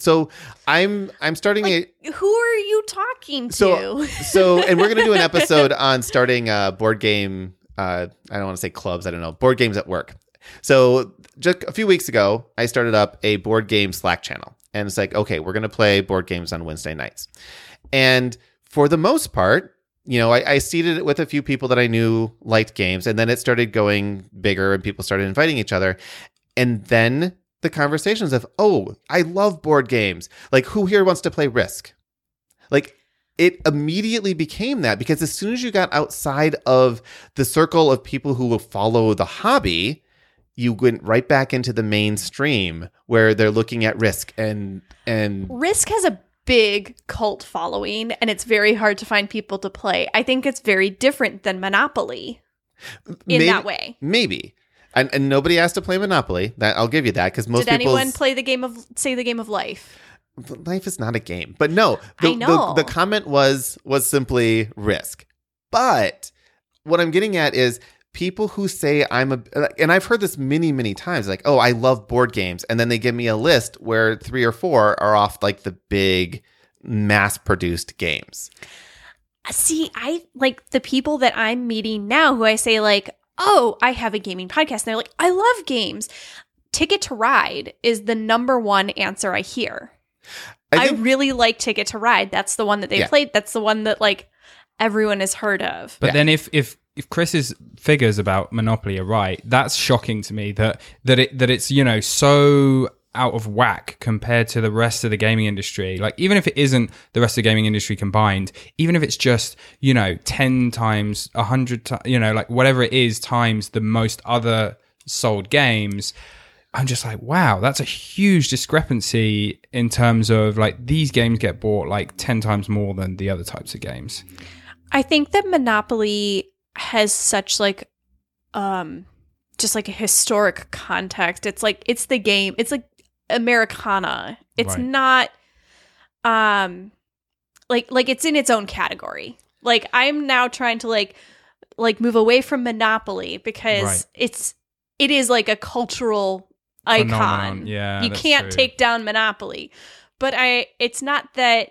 I'm starting
who are you talking to?
So and we're going to do an episode on starting board game I don't want to say clubs, I don't know, board games at work. So just a few weeks ago, I started up a board game Slack channel. And it's like, okay, we're going to play board games on Wednesday nights. And for the most part, you know, I seeded it with a few people that I knew liked games. And then it started going bigger and people started inviting each other. And then the conversations of, oh, I love board games. Like, who here wants to play Risk? Like, it immediately became that because as soon as you got outside of the circle of people who will follow the hobby, you went right back into the mainstream where they're looking at Risk and
Risk has a big cult following and it's very hard to find people to play. I think it's very different than Monopoly in that way.
Maybe. And nobody asked to play Monopoly. That I'll give you that because most people.
Did anyone play the game of life?
Life is not a game, but no.
I know.
The comment was simply Risk. But what I'm getting at is people who say and I've heard this many, many times, like, oh, I love board games, and then they give me a list where 3 or 4 are off like the big mass-produced games.
See, I like the people that I'm meeting now who I say like, oh, I have a gaming podcast. And they're like, I love games. Ticket to Ride is the number one answer I hear. I really like Ticket to Ride. That's the one that they played. That's the one that like everyone has heard of.
But then if Chris's figures about Monopoly are right, that's shocking to me that it's, you know, so out of whack compared to the rest of the gaming industry. Like, even if it isn't the rest of the gaming industry combined, even if it's just, you know, 10 times, 100 times, you know, like whatever it is times the most other sold games, I'm just like, wow, that's a huge discrepancy in terms of like these games get bought like 10 times more than the other types of games.
I think that Monopoly has such like, just like a historic context. It's like, it's the game. It's like Americana. It's not like it's in its own category. Like I'm now trying to like move away from Monopoly because it is like a cultural icon.
Phenomenon. Yeah,
you can't take down Monopoly. But it's not that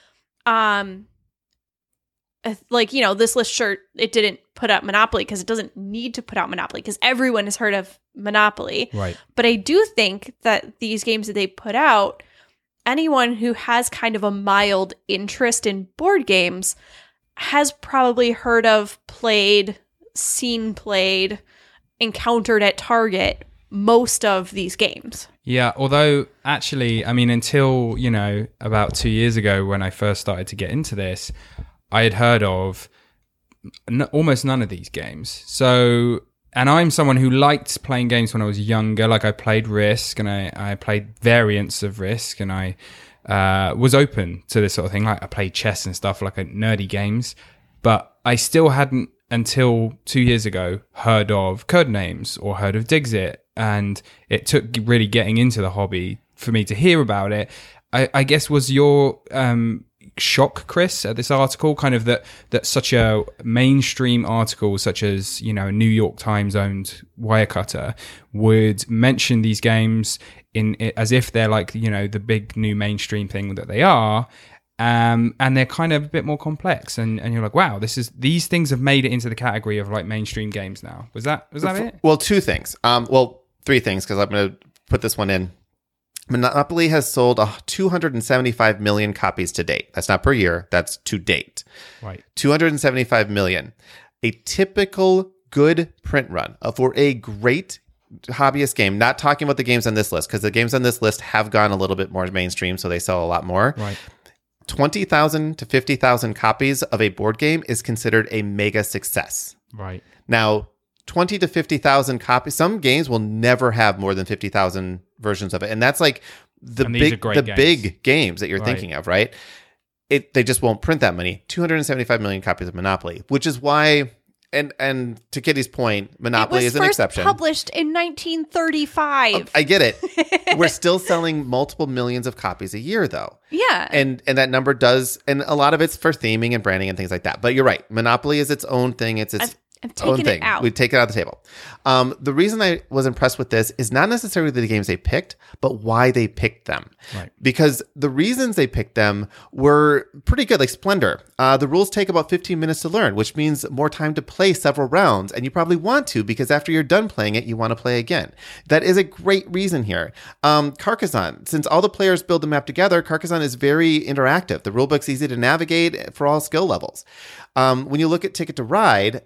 like, you know, this list shirt, it didn't put out Monopoly because it doesn't need to put out Monopoly because everyone has heard of Monopoly.
Right.
But I do think that these games that they put out, anyone who has kind of a mild interest in board games has probably heard of, played, seen played, encountered at Target most of these games.
Yeah, although actually, I mean, until, you know, about 2 years ago when I first started to get into this, I had heard of almost none of these games. So, and I'm someone who liked playing games when I was younger. Like I played Risk and I played variants of Risk and I was open to this sort of thing. Like I played chess and stuff, like nerdy games. But I still hadn't, until 2 years ago, heard of Codenames or heard of Dixit. And it took really getting into the hobby for me to hear about it. I guess was your shock, Chris, at this article? Kind of that such a mainstream article, such as, you know, a New York Times owned Wirecutter, would mention these games as if they're like, you know, the big new mainstream thing that they are. And they're kind of a bit more complex, and you're like, wow, these things have made it into the category of like mainstream games now. Was that it?
Well, two things. Three things, because I'm going to put this one in. Monopoly has sold 275 million copies to date. That's not per year. That's to date.
Right.
275 million. A typical good print run for a great hobbyist game, not talking about the games on this list, because the games on this list have gone a little bit more mainstream, so they sell a lot more.
Right.
20,000 to 50,000 copies of a board game is considered a mega success.
Right.
Now, 20 to 50,000 copies. Some games will never have more than 50,000 versions of it, and that's like the big games that you're thinking of, right? They just won't print that many. 275 million copies of Monopoly, which is why. And to Kitty's point, Monopoly is an exception.
It was first published in 1935.
I get it. We're still selling multiple millions of copies a year, though.
Yeah.
And that number does, and a lot of it's for theming and branding and things like that. But you're right. Monopoly is its own thing. It's its
I've
own
taken
thing.
it out.
We take it out of the table. The reason I was impressed with this is not necessarily the games they picked, but why they picked them.
Right.
Because the reasons they picked them were pretty good, like Splendor. The rules take about 15 minutes to learn, which means more time to play several rounds. And you probably want to, because after you're done playing it, you want to play again. That is a great reason here. Carcassonne, since all the players build the map together, Carcassonne is very interactive. The rulebook's easy to navigate for all skill levels. When you look at Ticket to Ride,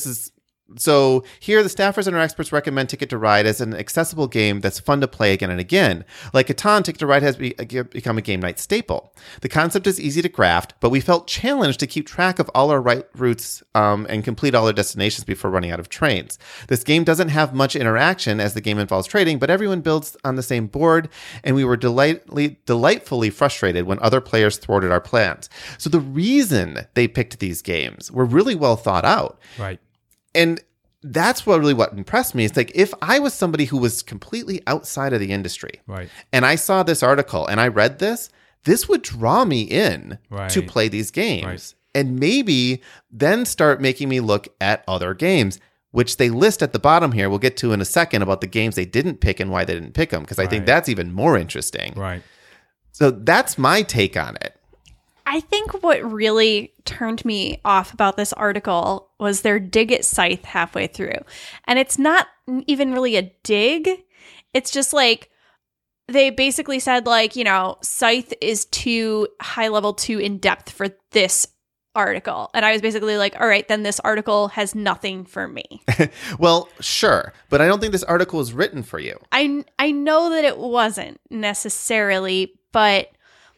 so here the staffers and our experts recommend Ticket to Ride as an accessible game that's fun to play again and again. Like Catan, Ticket to Ride has become a game night staple. The concept is easy to craft, but we felt challenged to keep track of all our routes and complete all our destinations before running out of trains. This game doesn't have much interaction as the game involves trading, but everyone builds on the same board, and we were delightfully frustrated when other players thwarted our plans. So the reason they picked these games were really well thought out.
Right.
And that's what impressed me. It's like, if I was somebody who was completely outside of the industry,
right,
and I saw this article and I read this would draw me in to play these games, and maybe then start making me look at other games, which they list at the bottom here. We'll get to in a second about the games they didn't pick and why they didn't pick them, because I think that's even more interesting.
Right.
So that's my take on it.
I think what really turned me off about this article was their dig at Scythe halfway through. And it's not even really a dig. It's just like, they basically said, like, you know, Scythe is too high level, too in depth for this article. And I was basically like, all right, then this article has nothing for me.
Well, sure. But I don't think this article is written for you.
I know that it wasn't necessarily, but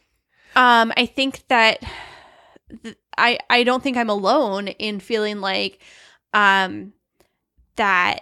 I think that I don't think I'm alone in feeling like that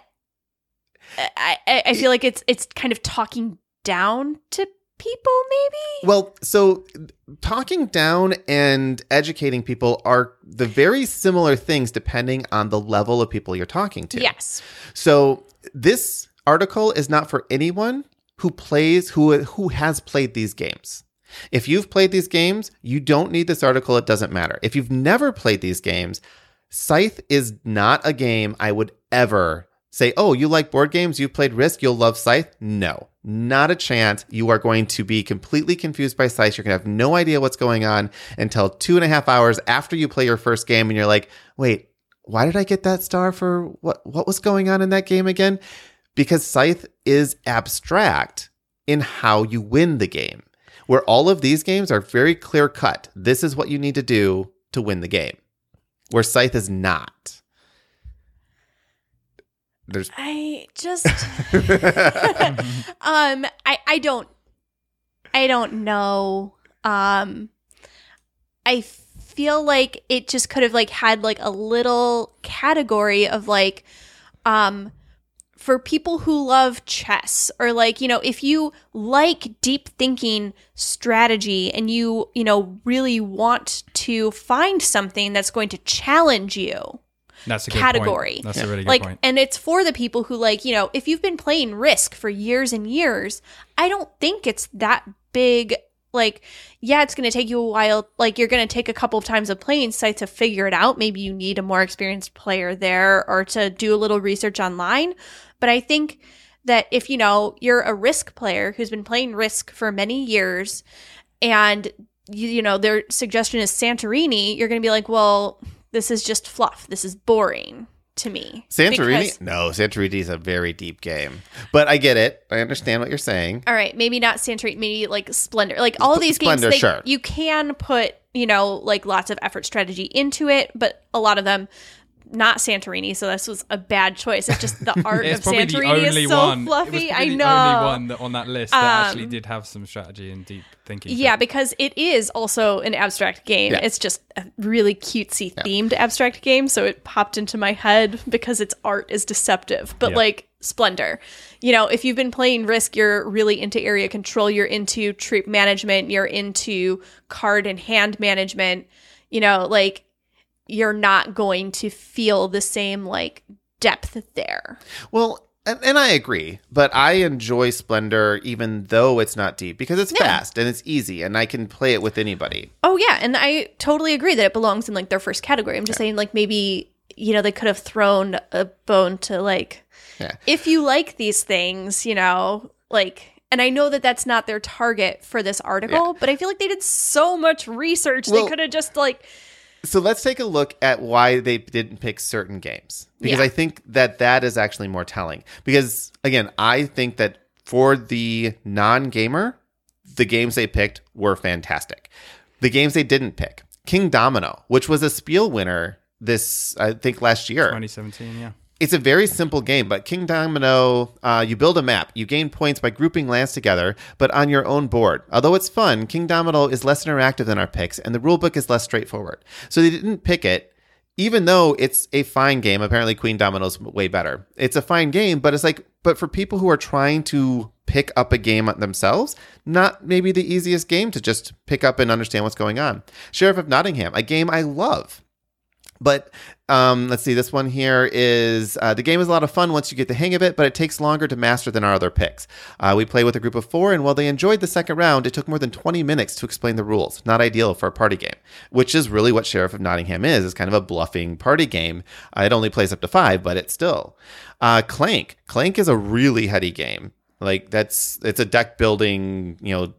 I feel like it's kind of talking down to people, maybe?
Well, so talking down and educating people are the very similar things depending on the level of people you're talking to.
Yes.
So this article is not for anyone who has played these games. If you've played these games, you don't need this article. It doesn't matter. If you've never played these games, Scythe is not a game I would ever say, oh, you like board games? You've played Risk? You'll love Scythe? No, not a chance. You are going to be completely confused by Scythe. You're going to have no idea what's going on until 2.5 hours after you play your first game. And you're like, wait, why did I get that star for what was going on in that game again? Because Scythe is abstract in how you win the game. Where all of these games are very clear cut. This is what you need to do to win the game. Where Scythe is not.
I just I don't know. I feel like it just could have like had like a little category of like for people who love chess, or like, you know, if you like deep thinking strategy and you know, really want to find something that's going to challenge you.
That's a good
category.
Point. That's a really good
like,
point.
And it's for the people who, like, you know, if you've been playing Risk for years and years, I don't think it's that big like, yeah, it's going to take you a while. Like, you're going to take a couple of times of playing Scythe to figure it out. Maybe you need a more experienced player there or to do a little research online. But I think that if, you're a Risk player who's been playing Risk for many years and, their suggestion is Santorini, you're going to be like, well, this is just fluff. This is boring to me.
Santorini? No, Santorini is a very deep game. But I get it. I understand what you're saying.
All right, maybe not Santorini, maybe like Splendor. Like all of these
Splendor,
games,
sure.
You can put, like lots of effort strategy into it, but a lot of them not Santorini, so this was a bad choice. It's just the art of Santorini is so fluffy. I know.
The only one on that list that actually did have some strategy and deep thinking.
Yeah, because it is also an abstract game. Yeah. It's just a really cutesy themed abstract game, so it popped into my head because its art is deceptive. But like Splendor, if you've been playing Risk, you're really into area control, you're into troop management, you're into card and hand management, like you're not going to feel the same like depth there.
Well, and I agree, but I enjoy Splendor even though it's not deep because it's fast and it's easy and I can play it with anybody.
Oh yeah, and I totally agree that it belongs in like their first category. I'm just saying like maybe they could have thrown a bone to like if you like these things, like. And I know that that's not their target for this article, but I feel like they did so much research. They could have just like.
So let's take a look at why they didn't pick certain games. Because I think that is actually more telling. Because, again, I think that for the non-gamer, the games they picked were fantastic. The games they didn't pick. King Domino, which was a Spiel winner I think, last year.
2017, yeah.
It's a very simple game, but King Domino, you build a map. You gain points by grouping lands together, but on your own board. Although it's fun, King Domino is less interactive than our picks, and the rulebook is less straightforward. So they didn't pick it, even though it's a fine game. Apparently, Queen Domino's way better. It's a fine game, but but for people who are trying to pick up a game themselves, not maybe the easiest game to just pick up and understand what's going on. Sheriff of Nottingham, a game I love. But let's see, this one here is, the game is a lot of fun once you get the hang of it, but it takes longer to master than our other picks. We play with a group of 4, and while they enjoyed the second round, it took more than 20 minutes to explain the rules. Not ideal for a party game, which is really what Sheriff of Nottingham is. It's kind of a bluffing party game. It only plays up to 5, but it's still. Clank. Clank is a really heady game. Like, it's a deck building,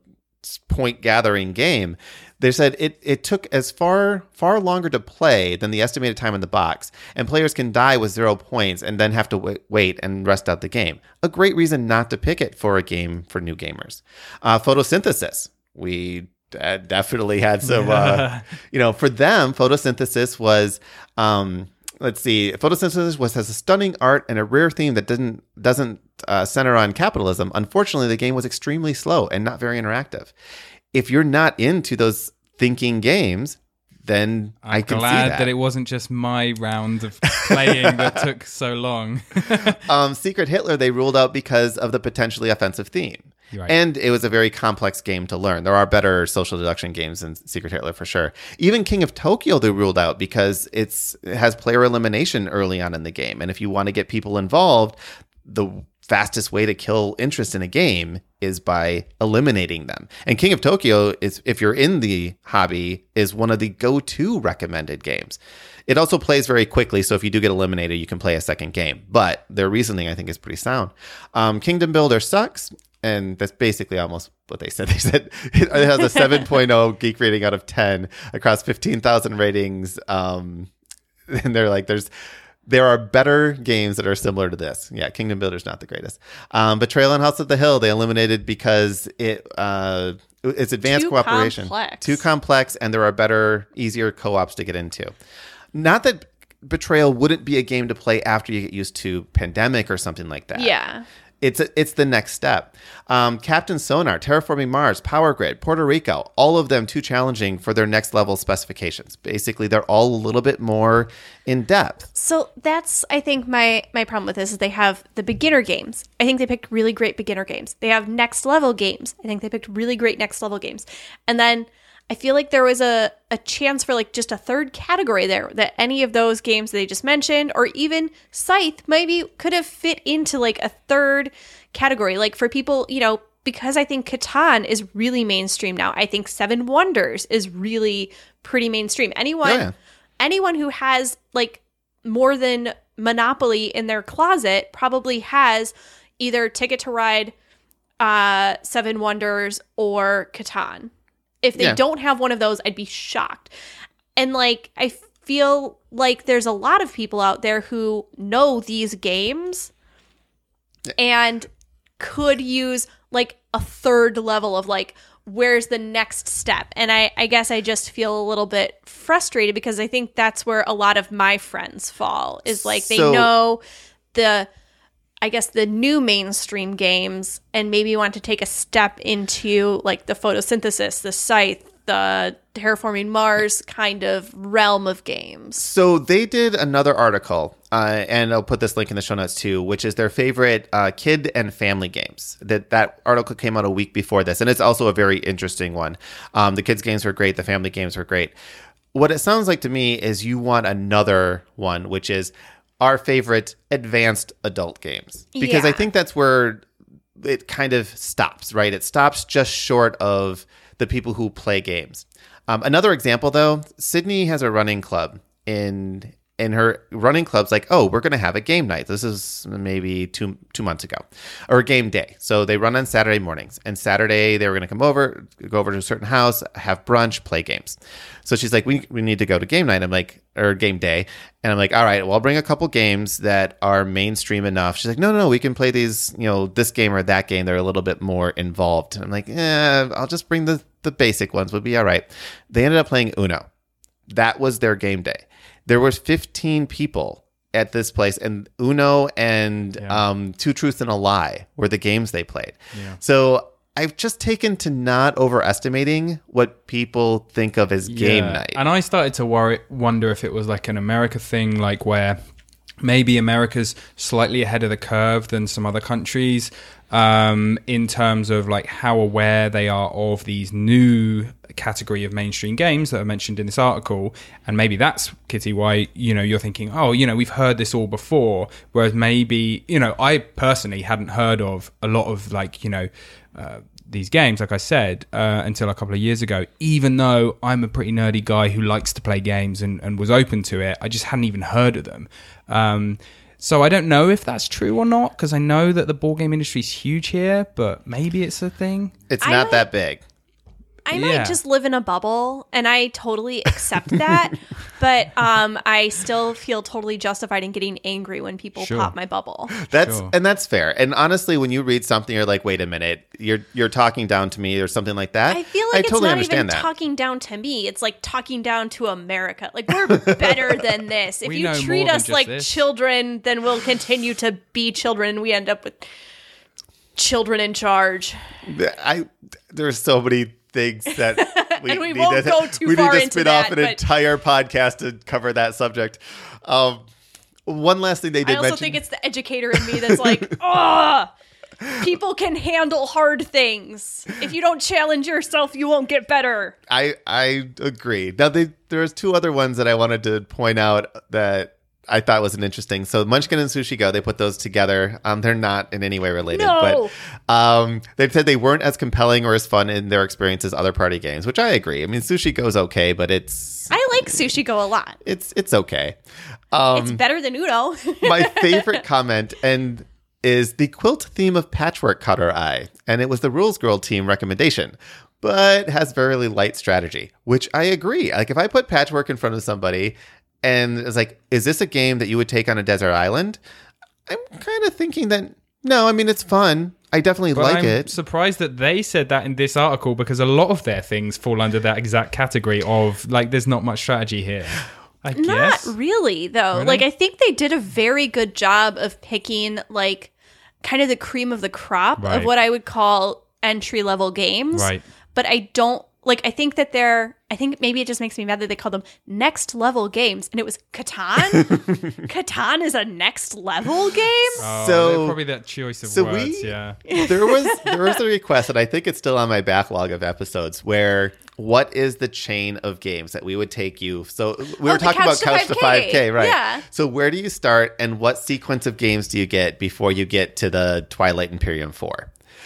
point gathering game. They said it took as far longer to play than the estimated time in the box, and players can die with 0 points and then have to wait and rest out the game. A great reason not to pick it for a game for new gamers. Photosynthesis. We definitely had some, for them, photosynthesis was, Photosynthesis has a stunning art and a rare theme that doesn't center on capitalism. Unfortunately, the game was extremely slow and not very interactive. If you're not into those thinking games, then I can see that.
I'm glad that it wasn't just my round of playing that took so long.
Secret Hitler, they ruled out because of the potentially offensive theme.
Right.
And it was a very complex game to learn. There are better social deduction games than Secret Hitler for sure. Even King of Tokyo, they ruled out because it has player elimination early on in the game. And if you want to get people involved, the fastest way to kill interest in a game is by eliminating them. And King of Tokyo is, if you're in the hobby, is one of the go-to recommended games. It also plays very quickly, so if you do get eliminated, you can play a second game. But their reasoning, I think, is pretty sound. Kingdom Builder sucks, and that's basically almost what they said. They said it has a 7.0 geek rating out of 10 across 15,000 ratings. And they're like, there are better games that are similar to this. Yeah, Kingdom Builder's not the greatest. Betrayal on House of the Hill, they eliminated because it's advanced cooperation. Too complex, and there are better, easier co-ops to get into. Not that Betrayal wouldn't be a game to play after you get used to Pandemic or something like that.
Yeah.
It's the next step. Captain Sonar, Terraforming Mars, Power Grid, Puerto Rico, all of them too challenging for their next level specifications. Basically, they're all a little bit more in depth.
So that's, I think, my problem with this is they have the beginner games. I think they picked really great beginner games. They have next level games. I think they picked really great next level games. And then I feel like there was a chance for like just a third category there, that any of those games they just mentioned, or even Scythe maybe could have fit into like a third category. Like for people, because I think Catan is really mainstream now. I think Seven Wonders is really pretty mainstream. Anyone who has like more than Monopoly in their closet probably has either Ticket to Ride, Seven Wonders, or Catan. If they don't have one of those, I'd be shocked. And like, I feel like there's a lot of people out there who know these games and could use like a third level of like, where's the next step? And I guess I just feel a little bit frustrated because I think that's where a lot of my friends fall, is like they know the new mainstream games and maybe want to take a step into like the photosynthesis, the Scythe, the Terraforming Mars kind of realm of games.
So they did another article, and I'll put this link in the show notes too, which is their favorite kid and family games. That article came out a week before this, and it's also a very interesting one. The kids' games were great. The family games were great. What it sounds like to me is you want another one, which is our favorite advanced adult games. Because I think that's where it kind of stops, right? It stops just short of the people who play games. Another example, though, Sydney has a running club. In her running club's like, oh, we're going to have a game night. This is maybe two months ago, or a game day. So they run on Saturday mornings. And Saturday they were going to go over to a certain house, have brunch, play games. So she's like, we need to go to game night. I'm like, or game day. And I'm like, all right, well, I'll bring a couple games that are mainstream enough. She's like, no, we can play these, this game or that game. They're a little bit more involved. And I'm like, I'll just bring the basic ones. Would be all right. They ended up playing Uno. That was their game day. There was 15 people at this place, and Uno and Two Truths and a Lie were the games they played. Yeah. So I've just taken to not overestimating what people think of as game night.
And I started to wonder if it was like an America thing, like where maybe America's slightly ahead of the curve than some other countries in terms of like how aware they are of these new category of mainstream games that are mentioned in this article. And maybe that's, Kitty, why you're thinking, we've heard this all before, whereas maybe I personally hadn't heard of a lot of like these games, like I said, until a couple of years ago, even though I'm a pretty nerdy guy who likes to play games and was open to it. I just hadn't even heard of them. So I don't know if that's true or not, because I know that the board game industry is huge here, but maybe it's a thing.
It's not that big.
I might just live in a bubble, and I totally accept that, but I still feel totally justified in getting angry when people pop my bubble.
And that's fair. And honestly, when you read something, you're like, wait a minute, you're talking down to me or something like that.
I feel like it's not even talking down to me. It's like talking down to America. Like, we're better than this. If you treat us like children, then we'll continue to be children. We end up with children in charge.
There's so many things that
and we won't go too far into that. We need to spin off
an entire podcast to cover that subject. One last thing they did mention. I also
think it's the educator in me that's like, people can handle hard things. If you don't challenge yourself, you won't get better.
I agree. Now, there's two other ones that I wanted to point out that I thought was an interesting. So Munchkin and Sushi Go, they put those together. They're not in any way related, but they said they weren't as compelling or as fun in their experience as other party games, which I agree. I mean, Sushi Go's okay, but
I like Sushi Go a lot.
It's okay.
It's better than Uno.
My favorite comment is the quilt theme of Patchwork caught our eye, and it was the Rules Girl team recommendation, but has very light strategy, which I agree. Like, if I put Patchwork in front of somebody and it's like, is this a game that you would take on a desert island? I'm kind of thinking that, no, I mean, it's fun. I definitely like it.
I'm surprised that they said that in this article, because a lot of their things fall under that exact category of, like, there's not much strategy here. I guess.
Not really, though. Really? Like, I think they did a very good job of picking, like, kind of the cream of the crop of what I would call entry-level games.
Right.
But I don't, like, I think maybe it just makes me mad that they call them next level games, and it was Catan. Catan is a next level game.
Oh, so probably that choice of words.
There was a request, and I think it's still on my backlog of episodes, where what is the chain of games that we would take you? So we were talking about Couch to 5K, right?
Yeah.
So where do you start, and what sequence of games do you get before you get to the Twilight Imperium 4?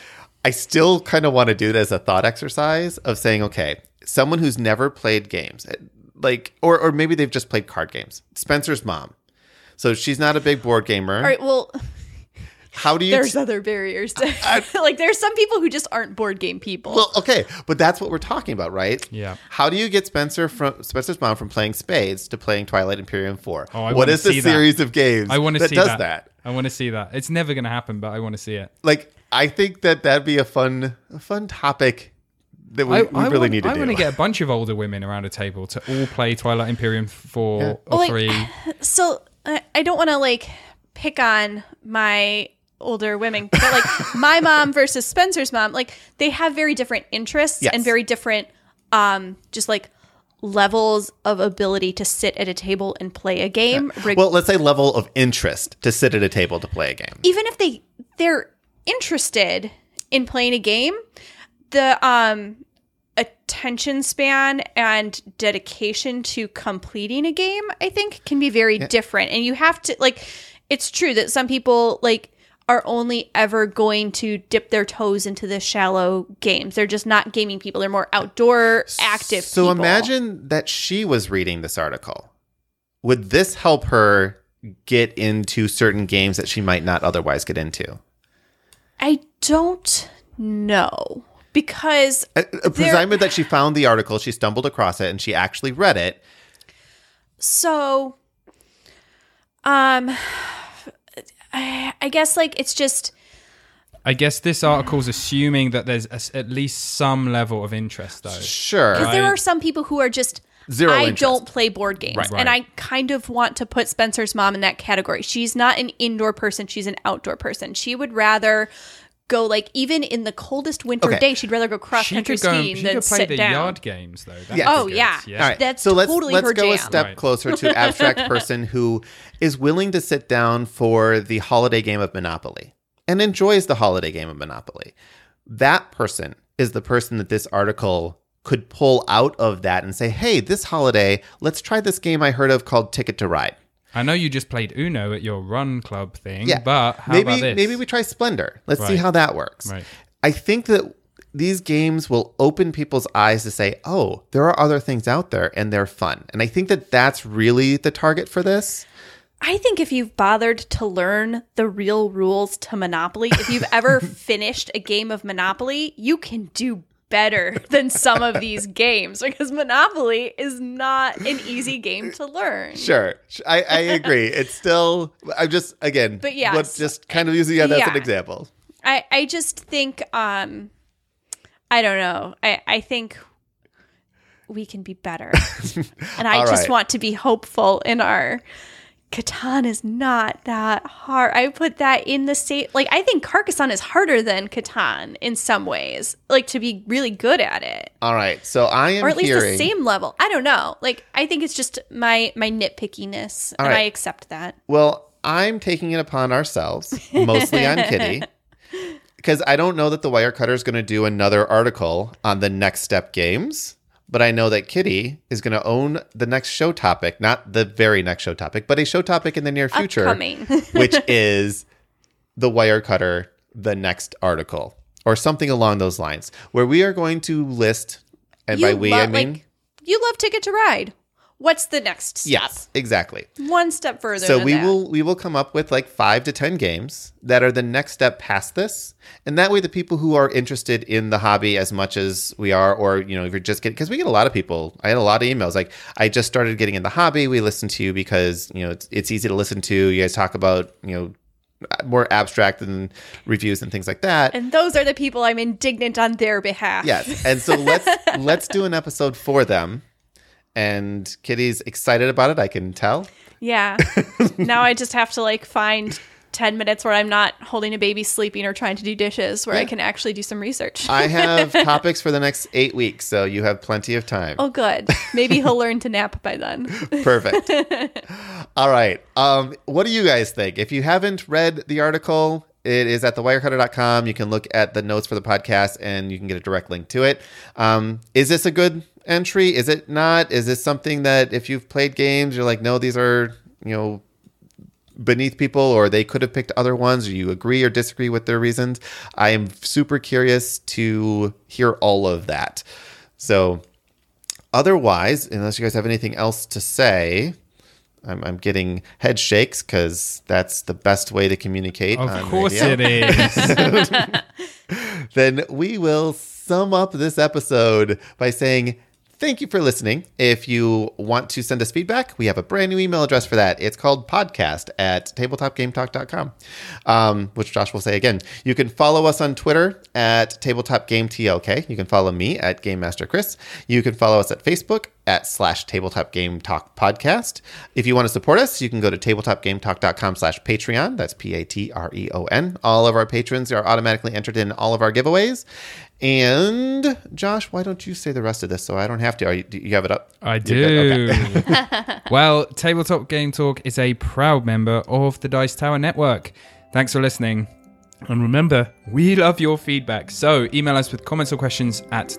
I still kind of want to do it as a thought exercise of saying, okay, someone who's never played games, like, or maybe they've just played card games. Spencer's mom. So she's not a big board gamer.
All right, well,
how do you...
there's other barriers. Like, there's some people who just aren't board game people.
Well, okay, but that's what we're talking about, right?
Yeah.
How do you get Spencer's mom from playing Spades to playing Twilight Imperium 4?
Oh, I
what
wanna
is the
see that.
series of games
I want to
that
see
does
that.
that?
I want to see that. It's never going to happen, but I want to see it.
Like, I think that'd be a fun topic that we really need to do.
I want to get a bunch of older women around a table to all play Twilight Imperium 4 or
Like,
3.
So I don't want to like pick on my older women, but like my mom versus Spencer's mom, like they have very different interests
Yes.
and very different just like levels of ability to sit at a table and play a game.
Well, let's say level of interest to sit at a table to play a game.
Even if they're interested in playing a game, the attention span and dedication to completing a game, I think, can be very different. And you have to, like, it's true that some people, like, are only ever going to dip their toes into the shallow games. They're just not gaming people. They're more outdoor, active
So
people.
imagine that she was reading this article. Would this help her get into certain games that she might not otherwise get into?
I don't know. Because
Presumably that she found the article, she stumbled across it, and she actually read it.
So, I guess, like, it's just...
I guess this article's assuming that there's at least some level of interest, though.
Sure.
Because there are some people who are just...
Zero
I
interest.
don't play board games.
Right.
And I kind of want to put Spencer's mom in that category. She's not an indoor person. She's an outdoor person. She would rather... go, like, even in the coldest winter day, she'd rather go cross-country skiing than
play
sit
the
down.
yard games, though. That'd
Yeah.
be
Oh,
good.
yeah.
All right.
That's
so let's
totally
let's
her
go a
jam.
step
Right.
closer to abstract person who is willing to sit down for the holiday game of Monopoly and enjoys the holiday game of Monopoly. That person is the person that this article could pull out of that and say, hey, this holiday, let's try this game I heard of called Ticket to Ride.
I know you just played Uno at your run club thing,
Yeah.
but how
maybe,
about this?
Maybe we try Splendor. Let's see
Right.
how that works.
Right.
I think that these games will open people's eyes to say, oh, there are other things out there and they're fun. And I think that that's really the target for this.
I think if you've bothered to learn the real rules to Monopoly, if you've ever finished a game of Monopoly, you can do better than some of these games because Monopoly is not an easy game to learn.
Sure. I agree. It's still, I'm just, again,
But yes.
let's just kind of using that as an
Yeah.
example.
I just think, I don't know. I think we can be better. And I
All
just
right.
want to be hopeful in our... Catan is not that hard. I put that in the same... Like, I think Carcassonne is harder than Catan in some ways. Like, to be really good at it.
All right. So I am
Or at least
hearing,
the same level. I don't know. Like, I think it's just my nitpickiness.
All
And
right.
I accept that.
well, I'm taking it upon ourselves, mostly on Kitty, because I don't know that the Wirecutter is going to do another article on the Next Step games. But I know that Kitty is going to own the next show topic, not the very next show topic, but a show topic in the near future,
Upcoming.
which is the Wirecutter, the next article, or something along those lines, where we are going to list, and by we, I mean...
you love Ticket to Ride. What's the next step?
Yes, exactly.
One step further
So
than
we
that.
will come up with like 5 to 10 games that are the next step past this, and that way the people who are interested in the hobby as much as we are, or if you're just getting, because we get a lot of people. I had a lot of emails like, I just started getting in the hobby. We listen to you because it's easy to listen to. You guys talk about more abstract and reviews and things like that.
And those are the people I'm indignant on their behalf.
Yes, and so let's do an episode for them. And Kitty's excited about it, I can tell.
Yeah. Now I just have to like find 10 minutes where I'm not holding a baby sleeping or trying to do dishes where I can actually do some research.
I have topics for the next 8 weeks, so you have plenty of time.
Oh, good. Maybe he'll learn to nap by then.
Perfect. All right. What do you guys think? If you haven't read the article, it is at thewirecutter.com. You can look at the notes for the podcast and you can get a direct link to it. Is this a good entry? Is it not? Is this something that if you've played games, you're like, no, these are, beneath people, or they could have picked other ones, or you agree or disagree with their reasons. I am super curious to hear all of that. So otherwise, unless you guys have anything else to say, I'm getting head shakes because that's the best way to communicate.
Of
on
course
radio.
it is.
Then we will sum up this episode by saying thank you for listening. If you want to send us feedback, we have a brand new email address for that. It's called podcast@tabletopgametalk.com, which Josh will say again. You can follow us on Twitter at tabletopgametlk. You can follow me at Game Master Chris. You can follow us at Facebook @/tabletopgametalkpodcast. If you want to support us, you can go to tabletopgametalk.com/Patreon. That's Patreon. All of our patrons are automatically entered in all of our giveaways. And Josh, why don't you say the rest of this so I don't have to? Do you have it up?
I do.
Okay.
Well, Tabletop Game Talk is a proud member of the Dice Tower Network. Thanks for listening. And remember, we love your feedback. So email us with comments or questions at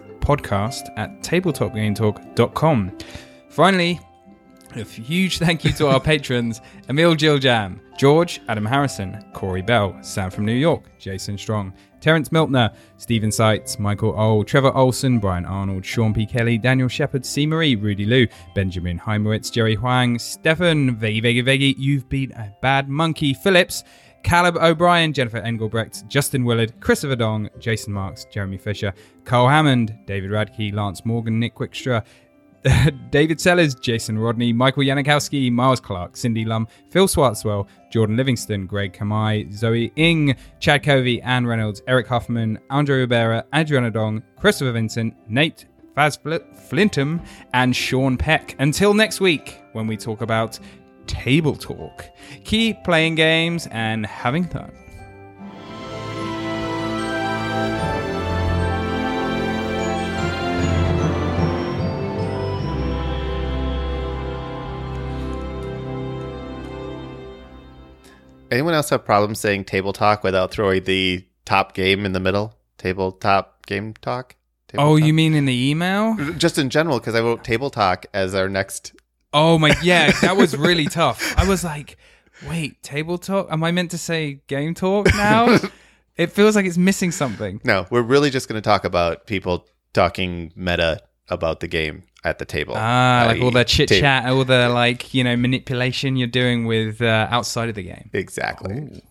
podcast@tabletopgametalk.com. Finally, a huge thank you to our patrons: Emil Giljam, George, Adam Harrison, Corey Bell, Sam from New York, Jason Strong, Terence Miltner, Stephen Seitz, Michael Ohl, Trevor Olson, Brian Arnold, Sean P. Kelly, Daniel Shepard, C. Marie, Rudy Liu, Benjamin Heimowitz, Jerry Huang, Stefan, Vegi, You've Been a Bad Monkey, Phillips, Caleb O'Brien, Jennifer Engelbrecht, Justin Willard, Christopher Dong, Jason Marks, Jeremy Fisher, Carl Hammond, David Radke, Lance Morgan, Nick Wickstra, David Sellers, Jason Rodney, Michael Yanikowski, Miles Clark, Cindy Lum, Phil Swartzwell, Jordan Livingston, Greg Kamai, Zoe Ing, Chad Covey, Anne Reynolds, Eric Huffman, Andre Ribera, Adriana Dong, Christopher Vincent, Nate Faz Flintham, and Sean Peck. Until next week, when we talk about Table Talk. Keep playing games and having fun.
Anyone else have problems saying table talk without throwing the top game in the middle? Tabletop game talk?
Oh, you mean in the email?
Just in general, because I wrote table talk as our next.
Oh my, yeah, that was really tough. I was like, wait, table talk? Am I meant to say game talk now? It feels like it's missing something.
No, we're really just going to talk about people talking meta about the game at the table.
Like all the chit chat, all the manipulation you're doing with outside of the game.
Exactly.
Oh.